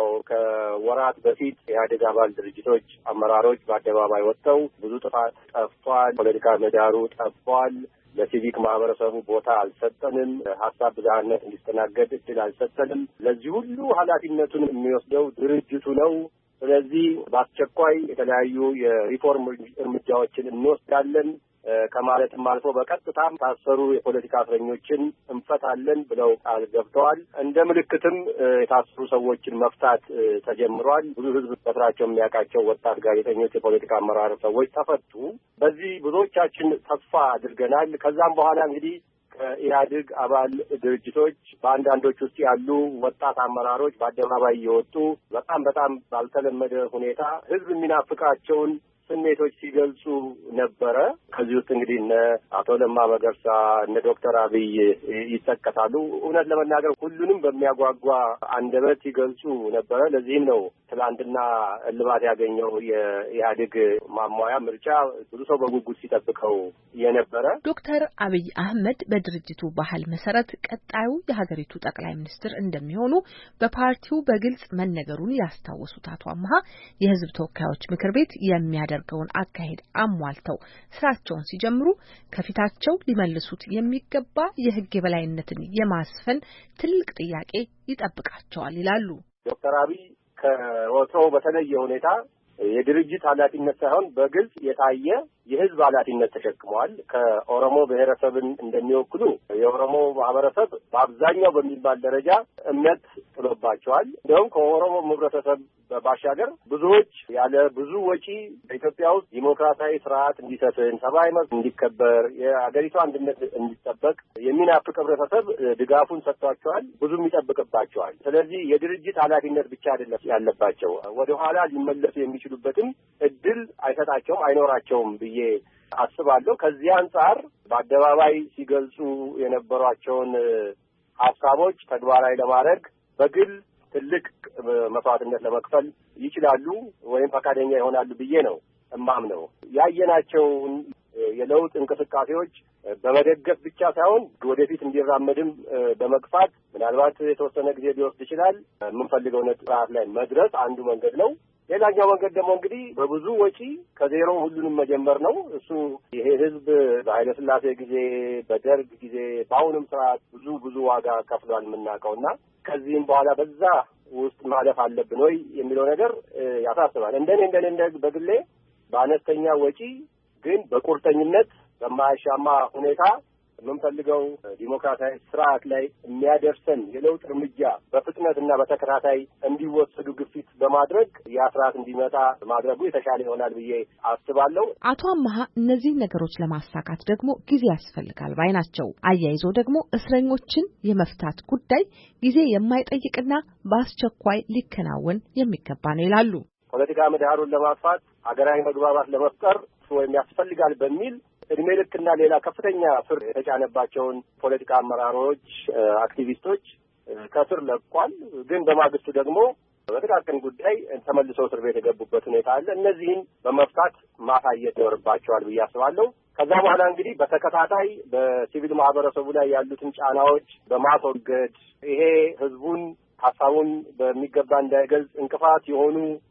ከወራት በፊት የኢህአዴግ አባል ድርጅቶች አመራሮች በአደባባይ ወጥተው ብዙ ጥፋት ጠፍቷል፣ ፖለቲካ ምህዳሩ ጠፍቷል፣ ለሲቪክ ማህበረሰቡ ቦታ አልሰጠንም፣ ሀሳብ ብዝሃነት እንዲስተናገድ እድል አልሰጠንም፣ ለዚህ ሁሉ ኃላፊነቱን የሚወስደው ድርጅቱ ነው። ስለዚህ በአስቸኳይ የተለያዩ የሪፎርም እርምጃዎችን እንወስዳለን ከማለትም አልፎ በቀጥታም ታሰሩ የፖለቲካ እስረኞችን እንፈታለን ብለው ቃል ገብተዋል። እንደ ምልክትም የታሰሩ ሰዎችን መፍታት ተጀምሯል። ብዙ ህዝብ በስራቸው የሚያውቃቸው ወጣት ጋዜጠኞች፣ የፖለቲካ አመራር ሰዎች ተፈቱ። በዚህ ብዙዎቻችን ተስፋ አድርገናል። ከዛም በኋላ እንግዲህ ከኢህአዴግ አባል ድርጅቶች በአንዳንዶች ውስጥ ያሉ ወጣት አመራሮች በአደባባይ እየወጡ በጣም በጣም ባልተለመደ ሁኔታ ህዝብ የሚናፍቃቸውን ስሜቶች ሲገልጹ ነበረ። ከዚህ ውስጥ እንግዲህ እነ አቶ ለማ መገርሳ እነ ዶክተር አብይ ይጠቀሳሉ። እውነት ለመናገር ሁሉንም በሚያጓጓ አንደበት ሲገልጹ ነበረ። ለዚህም ነው ትላንትና እልባት ያገኘው የኢህአዴግ ማሟያ ምርጫ ብዙ ሰው በጉጉት ሲጠብቀው የነበረ።
ዶክተር አብይ አህመድ በድርጅቱ ባህል መሰረት ቀጣዩ የሀገሪቱ ጠቅላይ ሚኒስትር እንደሚሆኑ በፓርቲው በግልጽ መነገሩን ያስታወሱት አቶ አምሃ የህዝብ ተወካዮች ምክር ቤት የሚያደ ገውን አካሄድ አሟልተው ስራቸውን ሲጀምሩ ከፊታቸው ሊመልሱት የሚገባ የህግ የበላይነትን የማስፈን ትልቅ ጥያቄ ይጠብቃቸዋል ይላሉ።
ዶክተር አብይ ከወትሮው በተለየ ሁኔታ የድርጅት ኃላፊነት ሳይሆን በግልጽ የታየ
የህዝብ ኃላፊነት ተሸክመዋል። ከኦሮሞ ብሔረሰብን እንደሚወክሉ የኦሮሞ ማህበረሰብ በአብዛኛው በሚባል ደረጃ እምነት ጥሎባቸዋል። እንዲሁም ከኦሮሞ ህብረተሰብ ባሻገር ብዙዎች ያለ ብዙ ወጪ በኢትዮጵያ ውስጥ ዲሞክራሲያዊ ስርዓት እንዲሰፍን፣ ሰብአዊ መብት እንዲከበር፣ የአገሪቷ አንድነት እንዲጠበቅ የሚናፍቅ ህብረተሰብ ድጋፉን ሰጥቷቸዋል። ብዙም ይጠብቅባቸዋል። ስለዚህ የድርጅት ኃላፊነት ብቻ አይደለም ያለባቸው፣ ወደኋላ ሊመለሱ የሚችሉበትም እድል አይሰጣቸውም፣ አይኖራቸውም ብዬ አስባለሁ። ከዚህ አንጻር በአደባባይ ሲገልጹ የነበሯቸውን ሀሳቦች ተግባራዊ ለማድረግ በግል ትልቅ መስዋዕትነት ለመክፈል ይችላሉ ወይም ፈቃደኛ ይሆናሉ ብዬ ነው እማምነው። ያየናቸውን የለውጥ እንቅስቃሴዎች በመደገፍ ብቻ ሳይሆን ወደፊት እንዲራመድም በመግፋት ምናልባት የተወሰነ ጊዜ ሊወስድ ይችላል የምንፈልገው ነጥብ ላይ መድረስ አንዱ መንገድ ነው። ሌላኛው መንገድ ደግሞ እንግዲህ በብዙ ወጪ ከዜሮ ሁሉንም መጀመር ነው። እሱ ይሄ ህዝብ በኃይለ ሥላሴ ጊዜ፣ በደርግ ጊዜ፣ በአሁንም ስርዓት ብዙ ብዙ ዋጋ ከፍሏል የምናውቀውና ከዚህም በኋላ በዛ ውስጥ ማለፍ አለብን ወይ የሚለው ነገር ያሳስባል። እንደኔ እንደኔ በግሌ በአነስተኛ ወጪ ግን በቁርጠኝነት በማያሻማ ሁኔታ የምንፈልገው ዲሞክራሲያዊ ስርዓት ላይ የሚያደርሰን የለውጥ እርምጃ በፍጥነትና በተከታታይ እንዲወሰዱ ግፊት በማድረግ ያ ስርዓት እንዲመጣ ማድረጉ የተሻለ ይሆናል ብዬ አስባለሁ።
አቶ አማሃ እነዚህ ነገሮች ለማሳካት ደግሞ ጊዜ ያስፈልጋል ባይ ናቸው። አያይዞ ደግሞ እስረኞችን የመፍታት ጉዳይ ጊዜ የማይጠይቅና በአስቸኳይ ሊከናወን የሚገባ ነው ይላሉ።
ፖለቲካ ምህዳሩን ለማስፋት ሀገራዊ መግባባት ለመፍጠር ወይም ያስፈልጋል በሚል እድሜ ልክና ሌላ ከፍተኛ ፍርድ የተጫነባቸውን ፖለቲካ አመራሮች፣ አክቲቪስቶች ከስር ለቋል። ግን በማግስቱ ደግሞ በጥቃቅን ጉዳይ ተመልሰው እስር ቤት የገቡበት ሁኔታ አለ። እነዚህን በመፍታት ማሳየት ይኖርባቸዋል ብዬ አስባለሁ። ከዛ በኋላ እንግዲህ በተከታታይ በሲቪል ማህበረሰቡ ላይ ያሉትን ጫናዎች በማስወገድ ይሄ ህዝቡን ሀሳቡን በሚገባ እንዳይገልጽ እንቅፋት የሆኑ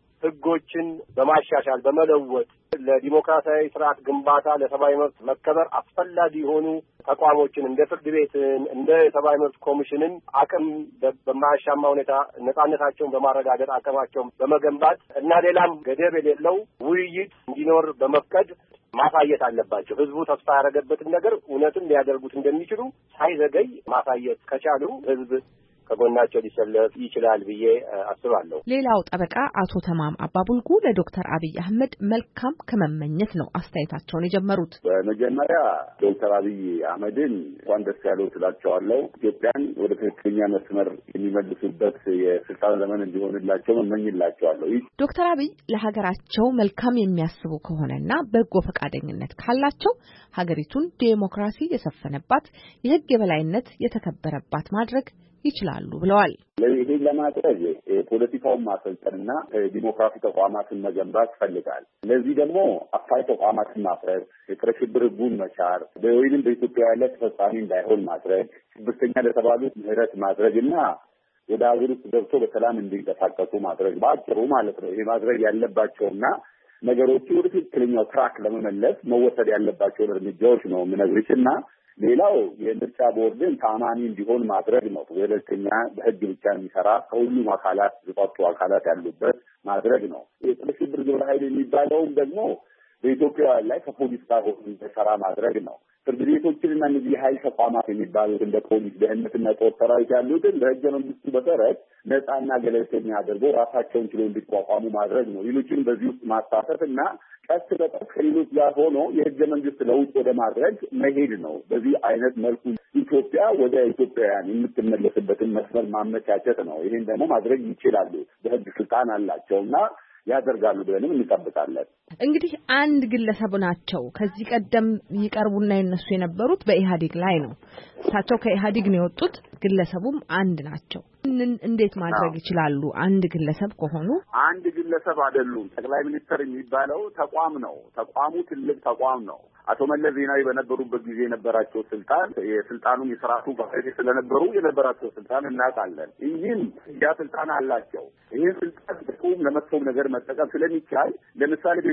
ህጎችን በማሻሻል በመለወጥ ለዲሞክራሲያዊ ስርዓት ግንባታ ለሰብአዊ መብት መከበር አስፈላጊ የሆኑ ተቋሞችን እንደ ፍርድ ቤትን እንደ ሰብአዊ መብት ኮሚሽንን አቅም በማያሻማ ሁኔታ ነጻነታቸውን በማረጋገጥ አቅማቸውን በመገንባት እና ሌላም ገደብ የሌለው ውይይት እንዲኖር በመፍቀድ ማሳየት አለባቸው። ህዝቡ ተስፋ ያደረገበትን ነገር እውነትም ሊያደርጉት እንደሚችሉ ሳይዘገይ ማሳየት ከቻሉ ህዝብ ከጎናቸው ሊሰለፍ ይችላል ብዬ አስባለሁ።
ሌላው ጠበቃ አቶ ተማም አባቡልጉ ለዶክተር አብይ አህመድ መልካም ከመመኘት ነው አስተያየታቸውን የጀመሩት።
በመጀመሪያ ዶክተር አብይ አህመድን እንኳን ደስ ያለው ስላቸዋለሁ። ኢትዮጵያን ወደ ትክክለኛ መስመር የሚመልሱበት የስልጣን ዘመን እንዲሆንላቸው መመኝላቸዋለሁ።
ዶክተር አብይ ለሀገራቸው መልካም የሚያስቡ ከሆነና በጎ ፈቃደኝነት ካላቸው ሀገሪቱን ዴሞክራሲ የሰፈነባት የህግ የበላይነት የተከበረባት ማድረግ ይችላሉ ብለዋል።
ይሄን ለማድረግ ፖለቲካውን ማሰልጠንና ዲሞክራሲ ተቋማትን መገንባት ይፈልጋል። ለዚህ ደግሞ አፋኝ ተቋማትን ማፍረስ፣ የጸረ ሽብር ህጉን መሻር፣ ወይንም በኢትዮጵያ ያለ ተፈጻሚ እንዳይሆን ማድረግ፣ ሽብርተኛ ለተባሉት ምህረት ማድረግና ወደ ሀገር ውስጥ ገብቶ በሰላም እንዲንቀሳቀሱ ማድረግ በአጭሩ ማለት ነው። ይሄ ማድረግ ያለባቸውና ነገሮቹ ወደ ትክክለኛው ትራክ ለመመለስ መወሰድ ያለባቸውን እርምጃዎች ነው የምነግርሽና ሌላው የምርጫ ቦርድን ታማኒ እንዲሆን ማድረግ ነው። ገለልተኛ በህግ ብቻ የሚሰራ ከሁሉም አካላት የተውጣጡ አካላት ያሉበት ማድረግ ነው። የጸረ ሽብር ግብረ ኃይል የሚባለውም ደግሞ በኢትዮጵያ ላይ ከፖሊስ ጋር ሆኖ እንዲሰራ ማድረግ ነው። ፍርድ ቤቶችንና እነዚህ የኃይል ተቋማት የሚባሉት እንደ ፖሊስ፣ ደህንነትና ጦር ሰራዊት ያሉትን በህገ መንግስቱ መሰረት ነጻና ገለልተኛ አድርገው ራሳቸውን ችለው እንዲቋቋሙ ማድረግ ነው። ሌሎችን በዚህ ውስጥ ማሳተፍ እና ቀስ በቀስ ከሌሎች ጋር ሆኖ የህገ መንግስት ለውጥ ወደ ማድረግ መሄድ ነው። በዚህ አይነት መልኩ ኢትዮጵያ ወደ ኢትዮጵያውያን የምትመለስበትን መስመር ማመቻቸት ነው። ይሄን ደግሞ ማድረግ ይችላሉ። በህግ ስልጣን አላቸውና ያደርጋሉ ብለንም እንጠብቃለን።
እንግዲህ አንድ ግለሰብ ናቸው። ከዚህ ቀደም ይቀርቡና ይነሱ የነበሩት በኢህአዴግ ላይ ነው። እሳቸው ከኢህአዴግ ነው የወጡት። ግለሰቡም አንድ ናቸው። እንዴት ማድረግ ይችላሉ? አንድ ግለሰብ ከሆኑ
አንድ ግለሰብ አይደሉም። ጠቅላይ ሚኒስትር የሚባለው ተቋም ነው። ተቋሙ ትልቅ ተቋም ነው። አቶ መለስ ዜናዊ በነበሩበት ጊዜ የነበራቸው ስልጣን የስልጣኑን የስርዓቱ ባለቤት ስለነበሩ የነበራቸው ስልጣን እናውቃለን። ይህም ያ ስልጣን አላቸው። ይህን ስልጣን ጥቁም ለመጥፎም ነገር መጠቀም ስለሚቻል ለምሳሌ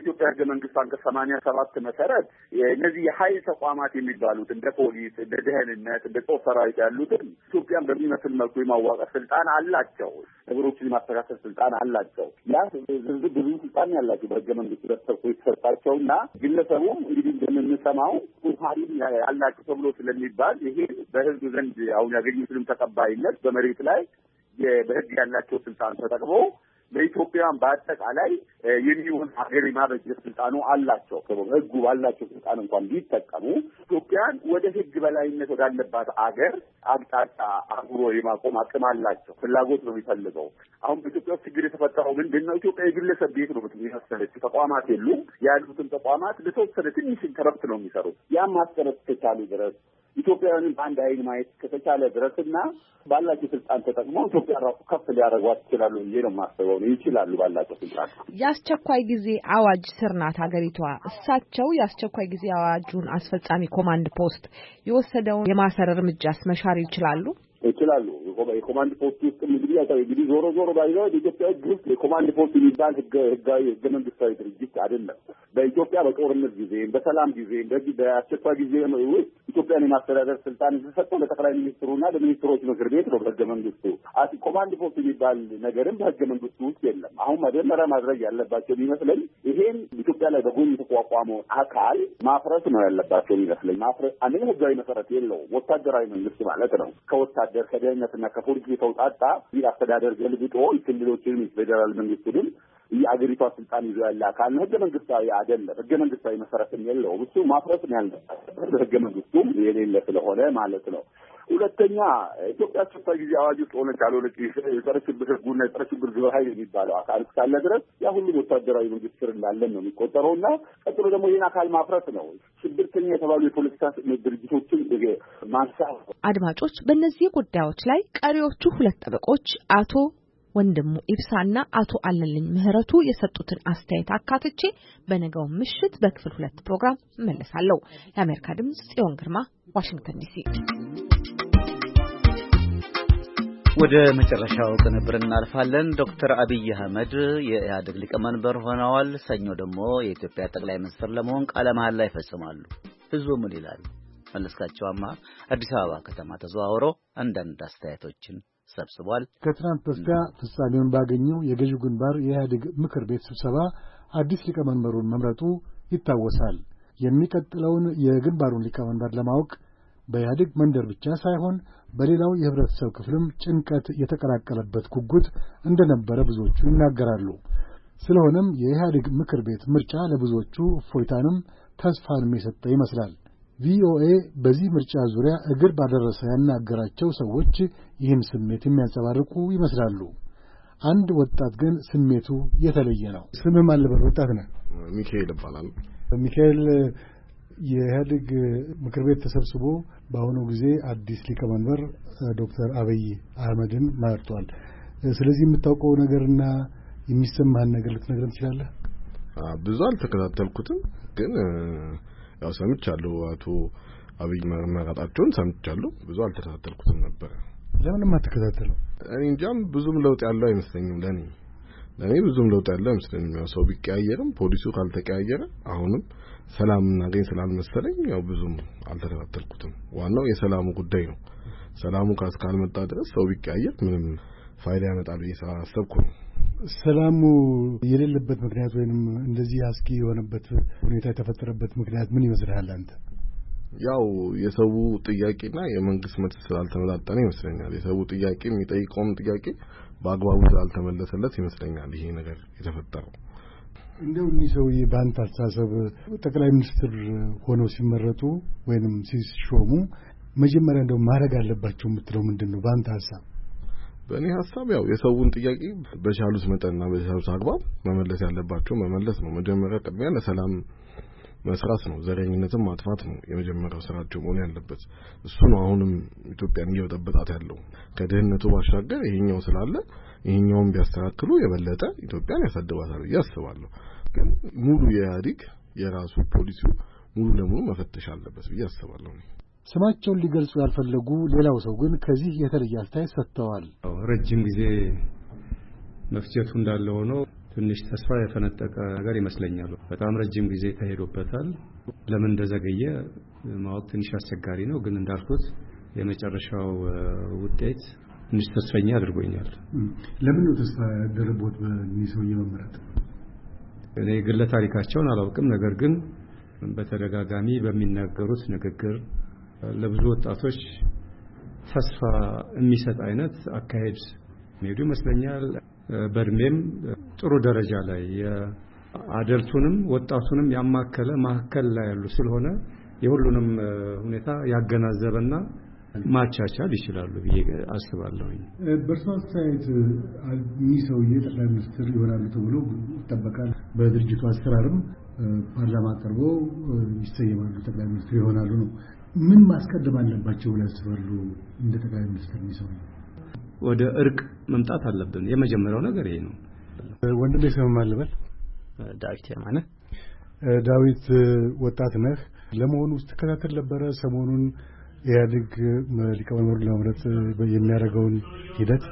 በኢትዮጵያ ህገ መንግስት አንቀጽ ሰማንያ ሰባት መሰረት እነዚህ የኃይል ተቋማት የሚባሉት እንደ ፖሊስ፣ እንደ ደህንነት፣ እንደ ጦር ሰራዊት ያሉትን ኢትዮጵያን በሚመስል መልኩ የማዋቀር ስልጣን አላቸው። ነገሮችን የማስተካከል ስልጣን አላቸው። ያ ብዙ ስልጣን ያላቸው በህገ መንግስቱ ተሰጥቶ የተሰጣቸውና ግለሰቡም እንግዲህ እንደምንሰማው ቁርሃሪም ያላቸው ተብሎ ስለሚባል ይሄ በህዝብ ዘንድ አሁን ያገኙትንም ተቀባይነት በመሬት ላይ በህግ ያላቸው ስልጣን ተጠቅሞ በኢትዮጵያም በአጠቃላይ የሚሆን ሀገር የማበጀት ስልጣኑ አላቸው። ህጉ ባላቸው ስልጣን እንኳን ቢጠቀሙ ኢትዮጵያን ወደ ህግ በላይነት ወዳለባት አገር አቅጣጫ አጉሮ የማቆም አቅም አላቸው። ፍላጎት ነው የሚፈልገው። አሁን በኢትዮጵያ ውስጥ ችግር የተፈጠረው ምንድን ነው? ኢትዮጵያ የግለሰብ ቤት ነው የመሰለች። ተቋማት የሉም። ያሉትን ተቋማት ለተወሰነ ትንሽ ኢንተረፕት ነው የሚሰሩት። ያም ማስቀረት እስከቻሉ ድረስ ኢትዮጵያውያንን በአንድ አይን ማየት ከተቻለ ድረስና ባላቸው ስልጣን ተጠቅመው ኢትዮጵያ ራሱ ከፍ ሊያደርጓት ይችላሉ ብዬ ነው የማስበው። ነው ይችላሉ ባላቸው ስልጣን።
የአስቸኳይ ጊዜ አዋጅ ስር ናት ሀገሪቷ። እሳቸው የአስቸኳይ ጊዜ አዋጁን አስፈጻሚ ኮማንድ ፖስት የወሰደውን የማሰር እርምጃስ መሻር ይችላሉ?
ይችላሉ። የኮማንድ ፖስት ውስጥ እንግዲህ ያው እንግዲህ ዞሮ ዞሮ ባይዘው በኢትዮጵያ ውስጥ የኮማንድ ፖስት የሚባል ህገ ህጋዊ ህገ መንግስታዊ ድርጅት አይደለም። በኢትዮጵያ በጦርነት ጊዜ፣ በሰላም ጊዜ፣ በዚህ በአስቸኳይ ጊዜ ውስጥ ኢትዮጵያን የማስተዳደር ስልጣን የተሰጠው ለጠቅላይ ሚኒስትሩና ለሚኒስትሮች ምክር ቤት ነው በህገ መንግስቱ። አቲ ኮማንድ ፖስት የሚባል ነገርም በህገ መንግስቱ ውስጥ የለም። አሁን መጀመሪያ ማድረግ ያለባቸው የሚመስለኝ ይሄን ኢትዮጵያ ላይ በጎን የተቋቋመው አካል ማፍረስ ነው ያለባቸው የሚመስለኝ። ማፍረስ አንደኛ ህጋዊ መሰረት የለውም። ወታደራዊ መንግስት ማለት ነው። ከወታደር ከደህንነትና ከፖሊስ የተውጣጣ ይህ አስተዳደር ገልብጦ ክልሎችን ፌዴራል መንግስቱን የአገሪቷ ስልጣን ይዞ ያለ አካል ነው። ህገ መንግስታዊ አይደለም። ህገ መንግስታዊ መሰረትም የለውም። እሱ ማፍረስ ነው ያለበት ህገ መንግስቱም የሌለ ስለሆነ ማለት ነው። ሁለተኛ ኢትዮጵያ አስቸኳይ ጊዜ አዋጅ ውስጥ ሆነች አልሆነች የጸረ ሽብር ህጉና የጸረ ሽብር ግብረ ኃይል የሚባለው አካል እስካለ ድረስ ያ ሁሉም ወታደራዊ መንግስት ስር እንዳለን ነው የሚቆጠረውና ቀጥሎ ደግሞ ይህን አካል ማፍረስ ነው። ሽብርተኛ የተባሉ የፖለቲካ ድርጅቶችን ማንሳት።
አድማጮች፣ በእነዚህ ጉዳዮች ላይ ቀሪዎቹ ሁለት ጠበቆች አቶ ወንድሙ ኢብሳና አቶ አለልኝ ምህረቱ የሰጡትን አስተያየት አካትቼ በነገው ምሽት በክፍል ሁለት ፕሮግራም እመለሳለሁ። ለአሜሪካ ድምጽ ጽዮን ግርማ፣ ዋሽንግተን ዲሲ።
ወደ መጨረሻው ቅንብር እናልፋለን። ዶክተር አብይ አህመድ የኢህአዴግ ሊቀመንበር ሆነዋል። ሰኞ ደግሞ የኢትዮጵያ ጠቅላይ ሚኒስትር ለመሆን ቃለ መሃላ ይፈጽማሉ። ህዝቡ ምን ይላል? መለስካቸውማ አዲስ አበባ ከተማ ተዘዋውሮ አንዳንድ አስተያየቶችን ሰብስቧል።
ከትናንት በስቲያ ፍጻሜውን ባገኘው የገዢው ግንባር የኢህአዴግ ምክር ቤት ስብሰባ አዲስ ሊቀመንበሩን መምረጡ ይታወሳል። የሚቀጥለውን የግንባሩን ሊቀመንበር ለማወቅ በኢህአዴግ መንደር ብቻ ሳይሆን በሌላው የህብረተሰብ ክፍልም ጭንቀት የተቀላቀለበት ጉጉት እንደነበረ ብዙዎቹ ይናገራሉ። ስለሆነም የኢህአዴግ ምክር ቤት ምርጫ ለብዙዎቹ እፎይታንም ተስፋንም የሰጠ ይመስላል። ቪኦኤ በዚህ ምርጫ ዙሪያ እግር ባደረሰ ያናገራቸው ሰዎች ይህን ስሜት የሚያንጸባርቁ ይመስላሉ። አንድ ወጣት ግን ስሜቱ የተለየ ነው። ስምህ ማን ልበል? ወጣት ነህ?
ሚካኤል ይባላል።
ሚካኤል፣ የኢህአዴግ ምክር ቤት ተሰብስቦ በአሁኑ ጊዜ አዲስ ሊቀመንበር ዶክተር አብይ አህመድን መርጧል። ስለዚህ የምታውቀው ነገርና የሚሰማህን ነገር ልትነግረን ትችላለህ?
ብዙ አልተከታተልኩትም፣ ግን ያው ሰምቻለሁ። አቶ አብይ መመረጣቸውን ሰምቻለሁ። ብዙ አልተከታተልኩትም ነበር።
ለምን ማትከታተለው?
እኔ እንጃም ብዙም ለውጥ ያለው አይመስለኝም። ለኔ ለኔ ብዙም ለውጥ ያለው አይመስለኝም። ያው ሰው ቢቀያየርም ፖሊሱ ካልተቀያየረ አሁንም ሰላም እናገኝ ስላልመሰለኝ ያው ብዙም አልተከታተልኩትም። ዋናው የሰላሙ ጉዳይ ነው። ሰላሙ ካልመጣ ድረስ ሰው ቢቀያየር ምንም ፋይዳ ያመጣል ብዬ ስላሰብኩ ነው።
ሰላሙ የሌለበት ምክንያት ወይንም እንደዚህ አስጊ የሆነበት ሁኔታ የተፈጠረበት ምክንያት ምን ይመስልሃል አንተ?
ያው የሰው ጥያቄና የመንግስት መልስ ስላልተመጣጠነ ይመስለኛል። የሰው ጥያቄ የሚጠይቀውም ጥያቄ በአግባቡ ስላልተመለሰለት ይመስለኛል ይሄ ነገር የተፈጠረው።
እንደው እኚህ ሰውዬ በአንተ አስተሳሰብ ጠቅላይ ሚኒስትር ሆነው ሲመረጡ ወይንም ሲሾሙ መጀመሪያ እንደው ማድረግ አለባቸው የምትለው ምንድነው በአንተ ሐሳብ?
በእኔ ሐሳብ ያው የሰውን ጥያቄ በቻሉት መጠንና በቻሉት አግባብ መመለስ ያለባቸው መመለስ ነው። መጀመሪያ ቅድሚያ ለሰላም መስራት ነው። ዘረኝነትን ማጥፋት ነው የመጀመሪያው ስራቸው መሆን ያለበት። እሱ ነው አሁንም ኢትዮጵያን እየበጠበጣት ያለው። ከድህነቱ ባሻገር ይሄኛው ስላለ ይሄኛውን ቢያስተካክሉ የበለጠ ኢትዮጵያን ያሳድባታል ብዬ አስባለሁ። ግን ሙሉ የኢህአዴግ የራሱ ፖሊሲው ሙሉ ለሙሉ መፈተሽ አለበት ብዬ አስባለሁ።
ስማቸውን ሊገልጹ ያልፈለጉ ሌላው ሰው ግን ከዚህ የተለየ አስተያየት ሰጥተዋል።
ረጅም ጊዜ መፍጀቱ እንዳለ ሆኖ ትንሽ ተስፋ የፈነጠቀ ነገር ይመስለኛል። በጣም ረጅም ጊዜ ተሄዶበታል። ለምን እንደዘገየ ማወቅ ትንሽ አስቸጋሪ ነው። ግን እንዳልኩት የመጨረሻው ውጤት ትንሽ ተስፈኛ አድርጎኛል።
ለምን ነው ተስፋ ያደረቦት በእኚህ ሰውዬ መመረጥ?
እኔ ግለ ታሪካቸውን አላውቅም። ነገር ግን በተደጋጋሚ በሚናገሩት ንግግር ለብዙ ወጣቶች ተስፋ የሚሰጥ አይነት አካሄድ ሄዱ ይመስለኛል። በእድሜም ጥሩ ደረጃ ላይ የአደልቱንም ወጣቱንም ያማከለ ማከል ላይ ያሉ ስለሆነ የሁሉንም ሁኔታ ያገናዘበና ማቻቻል ይችላሉ ብዬ አስባለሁ።
በእርሶ አስተያየት እኚህ ሰውዬ ጠቅላይ ሚኒስትር ይሆናሉ ተብሎ ይጠበቃል። በድርጅቱ አሰራርም ፓርላማ ቀርበው ይሰየማሉ፣ ጠቅላይ ሚኒስትር ይሆናሉ ነው። ምን ማስቀደም አለባቸው ብለው ያስባሉ? እንደ ጠቅላይ ሚኒስትር የሚሰሩ
ወደ እርቅ መምጣት አለብን። የመጀመሪያው ነገር ይሄ ነው።
ወንድሜ ሰማል ልበል።
ዳዊት የማነ
ዳዊት፣ ወጣት ነህ። ለመሆኑ ውስጥ ተከታተል ነበረ ሰሞኑን ኢህአዴግ ሊቀመንበሩን ለመምረጥ የሚያደርገውን ሂደት?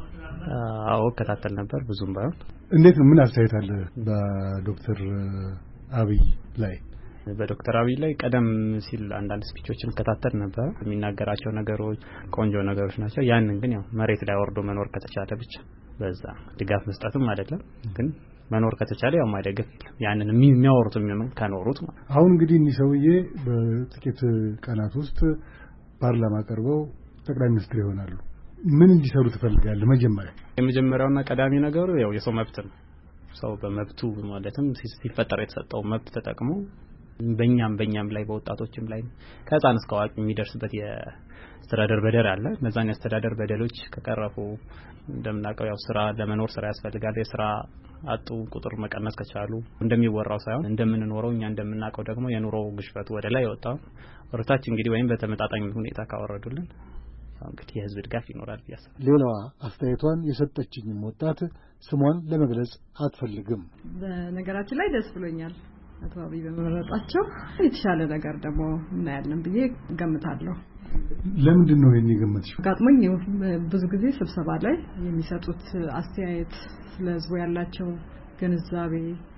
አዎ እከታተል ነበር፣ ብዙም ባይሆን።
እንዴት ነው? ምን አስተያየት አለ በዶክተር አብይ ላይ?
በዶክተር አብይ ላይ ቀደም ሲል አንዳንድ ስፒቾችን እከታተል ነበር። የሚናገራቸው ነገሮች ቆንጆ ነገሮች ናቸው። ያንን ግን ያው መሬት ላይ ወርዶ መኖር ከተቻለ ብቻ በዛ ድጋፍ መስጠትም አይደለም፣ ግን መኖር ከተቻለ ያው ማይደገፍ የለም። ያንን የሚያወሩት የሚሆነው ከኖሩት ማለት።
አሁን እንግዲህ እኚህ ሰውዬ በጥቂት ቀናት ውስጥ ፓርላማ ቀርበው ጠቅላይ ሚኒስትር ይሆናሉ። ምን እንዲሰሩ ትፈልጋለህ? መጀመሪያ
የመጀመሪያውና ቀዳሚ ነገሩ ያው የሰው መብት ነው። ሰው በመብቱ ማለትም ሲፈጠር የተሰጠው መብት ተጠቅሞ በእኛም በእኛም ላይ በወጣቶችም ላይ ከህፃን እስከ አዋቂ የሚደርስበት የአስተዳደር በደል አለ። እነዛን የአስተዳደር በደሎች ከቀረፉ እንደምናውቀው ያው ስራ ለመኖር ስራ ያስፈልጋል። የስራ አጡ ቁጥር መቀነስ ከቻሉ እንደሚወራው ሳይሆን እንደምንኖረው እኛ እንደምናውቀው ደግሞ የኑሮ ግሽበት ወደ ላይ ወጣው ወርታች እንግዲህ ወይም በተመጣጣኝ ሁኔታ ካወረዱልን እንግዲህ የህዝብ ድጋፍ ይኖራል ብዬ አስባለሁ።
ሌላዋ አስተያየቷን የሰጠችኝም ወጣት ስሟን ለመግለጽ አትፈልግም።
በነገራችን ላይ ደስ ብሎኛል አቶ አብይ በመረጣቸው። የተሻለ ነገር ደግሞ እናያለን ብዬ ገምታለሁ።
ለምንድን ነው ይሄን የገመትሽው?
ጋጥሞኝ ብዙ ጊዜ ስብሰባ ላይ የሚሰጡት አስተያየት ስለ ህዝቡ ያላቸው ግንዛቤ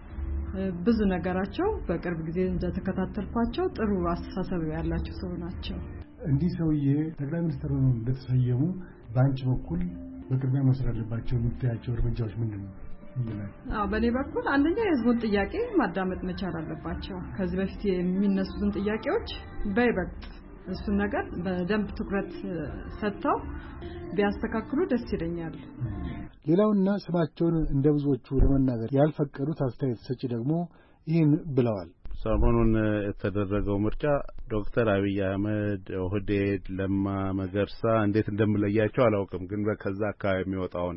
ብዙ ነገራቸው በቅርብ ጊዜ እንደተከታተልኳቸው ጥሩ አስተሳሰብ ያላቸው ሰው ናቸው።
እንዲህ ሰውዬ ጠቅላይ ሚኒስትር ሆነው እንደተሰየሙ በአንቺ በኩል በቅድሚያ መውሰድ ያለባቸው የምታያቸው እርምጃዎች ምንድን ነው?
አዎ በኔ በኩል አንደኛ የህዝቡን ጥያቄ ማዳመጥ መቻል አለባቸው። ከዚህ በፊት የሚነሱትን ጥያቄዎች በይበልጥ እሱን ነገር በደንብ ትኩረት ሰጥተው ቢያስተካክሉ ደስ ይለኛል።
ሌላውና ስማቸውን እንደ ብዙዎቹ ለመናገር ያልፈቀዱት አስተያየት ሰጪ ደግሞ ይህን ብለዋል።
ሰሞኑን የተደረገው ምርጫ ዶክተር አብይ አህመድ፣ ኦህዴድ፣ ለማ መገርሳ እንዴት እንደምለያቸው አላውቅም፣ ግን በከዛ አካባቢ የሚወጣውን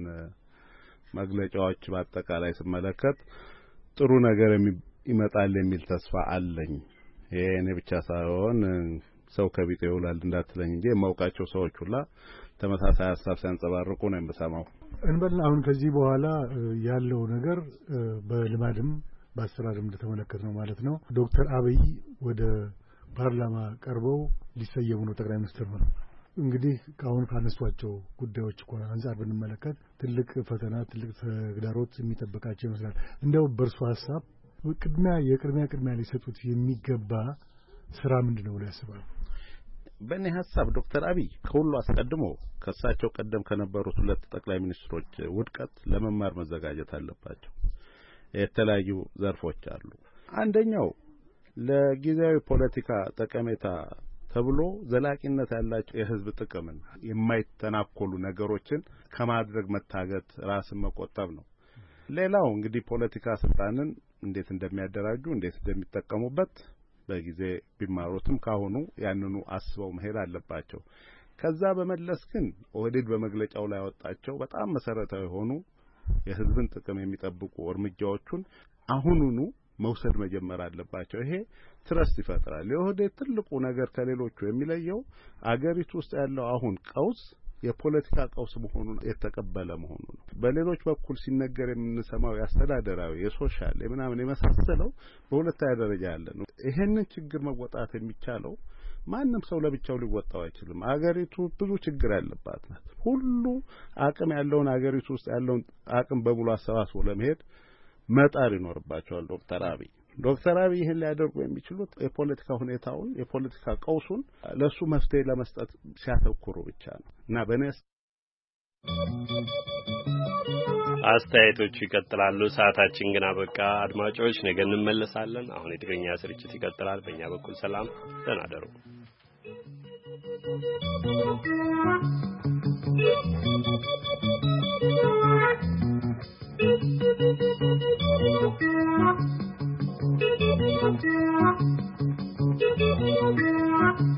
መግለጫዎች በአጠቃላይ ስመለከት ጥሩ ነገር ይመጣል የሚል ተስፋ አለኝ። ይሄ እኔ ብቻ ሳይሆን ሰው ከቢጤ ይውላል እንዳትለኝ እንጂ የማውቃቸው ሰዎች ሁላ ተመሳሳይ ሐሳብ ሲያንጸባርቁ ነው የምሰማው።
እንበል አሁን ከዚህ በኋላ ያለው ነገር በልማድም በአሰራርም እንደተመለከትነው ማለት ነው ዶክተር አብይ ወደ ፓርላማ ቀርበው ሊሰየሙ ነው ጠቅላይ ሚኒስትር ነው። እንግዲህ ካሁን ካነሷቸው ጉዳዮች እኮ አንፃር ብንመለከት ትልቅ ፈተና ትልቅ ተግዳሮት የሚጠብቃቸው ይመስላል። እንደው በእርሱ ሐሳብ ቅድሚያ የቅድሚያ ቅድሚያ ሊሰጡት የሚገባ ስራ ምንድነው ብለው ያስባሉ?
በእኔ ሐሳብ ዶክተር አብይ ከሁሉ አስቀድሞ ከሳቸው ቀደም ከነበሩት ሁለት ጠቅላይ ሚኒስትሮች ውድቀት ለመማር መዘጋጀት አለባቸው። የተለያዩ ዘርፎች አሉ። አንደኛው ለጊዜያዊ ፖለቲካ ጠቀሜታ ተብሎ ዘላቂነት ያላቸው የህዝብ ጥቅምን የማይተናኮሉ ነገሮችን ከማድረግ መታገት፣ ራስን መቆጠብ ነው። ሌላው እንግዲህ ፖለቲካ ስልጣንን እንዴት እንደሚያደራጁ እንዴት እንደሚጠቀሙበት በጊዜ ቢማሩትም ካሁኑ ያንኑ አስበው መሄድ አለባቸው። ከዛ በመለስ ግን ኦህዴድ በመግለጫው ላይ ያወጣቸው በጣም መሰረታዊ የሆኑ የህዝብን ጥቅም የሚጠብቁ እርምጃዎችን አሁኑኑ መውሰድ መጀመር አለባቸው። ይሄ ትረስት ይፈጥራል። የኦህዴድ ትልቁ ነገር ከሌሎቹ የሚለየው አገሪቱ ውስጥ ያለው አሁን ቀውስ የፖለቲካ ቀውስ መሆኑን የተቀበለ መሆኑ ነው። በሌሎች በኩል ሲነገር የምንሰማው ያስተዳደራዊ የሶሻል የምናምን የመሳሰለው በሁለተኛ ደረጃ ያለ ነው። ይሄንን ችግር መወጣት የሚቻለው ማንም ሰው ለብቻው ሊወጣው አይችልም። አገሪቱ ብዙ ችግር ያለባት ናት። ሁሉ አቅም ያለውን አገሪቱ ውስጥ ያለውን አቅም በሙሉ አሰባስቦ ለመሄድ መጣር ይኖርባቸዋል ዶክተር አብይ ዶክተር አብይ ይህን ሊያደርጉ የሚችሉት የፖለቲካ ሁኔታውን የፖለቲካ ቀውሱን ለሱ መፍትሄ ለመስጠት ሲያተኩሩ ብቻ ነው እና በነስ
አስተያየቶቹ ይቀጥላሉ። ሰዓታችን ግን አበቃ። አድማጮች ነገ እንመለሳለን። አሁን የትግርኛ ስርጭት ይቀጥላል። በእኛ በኩል ሰላም፣ ደህና እደሩ። Thank you.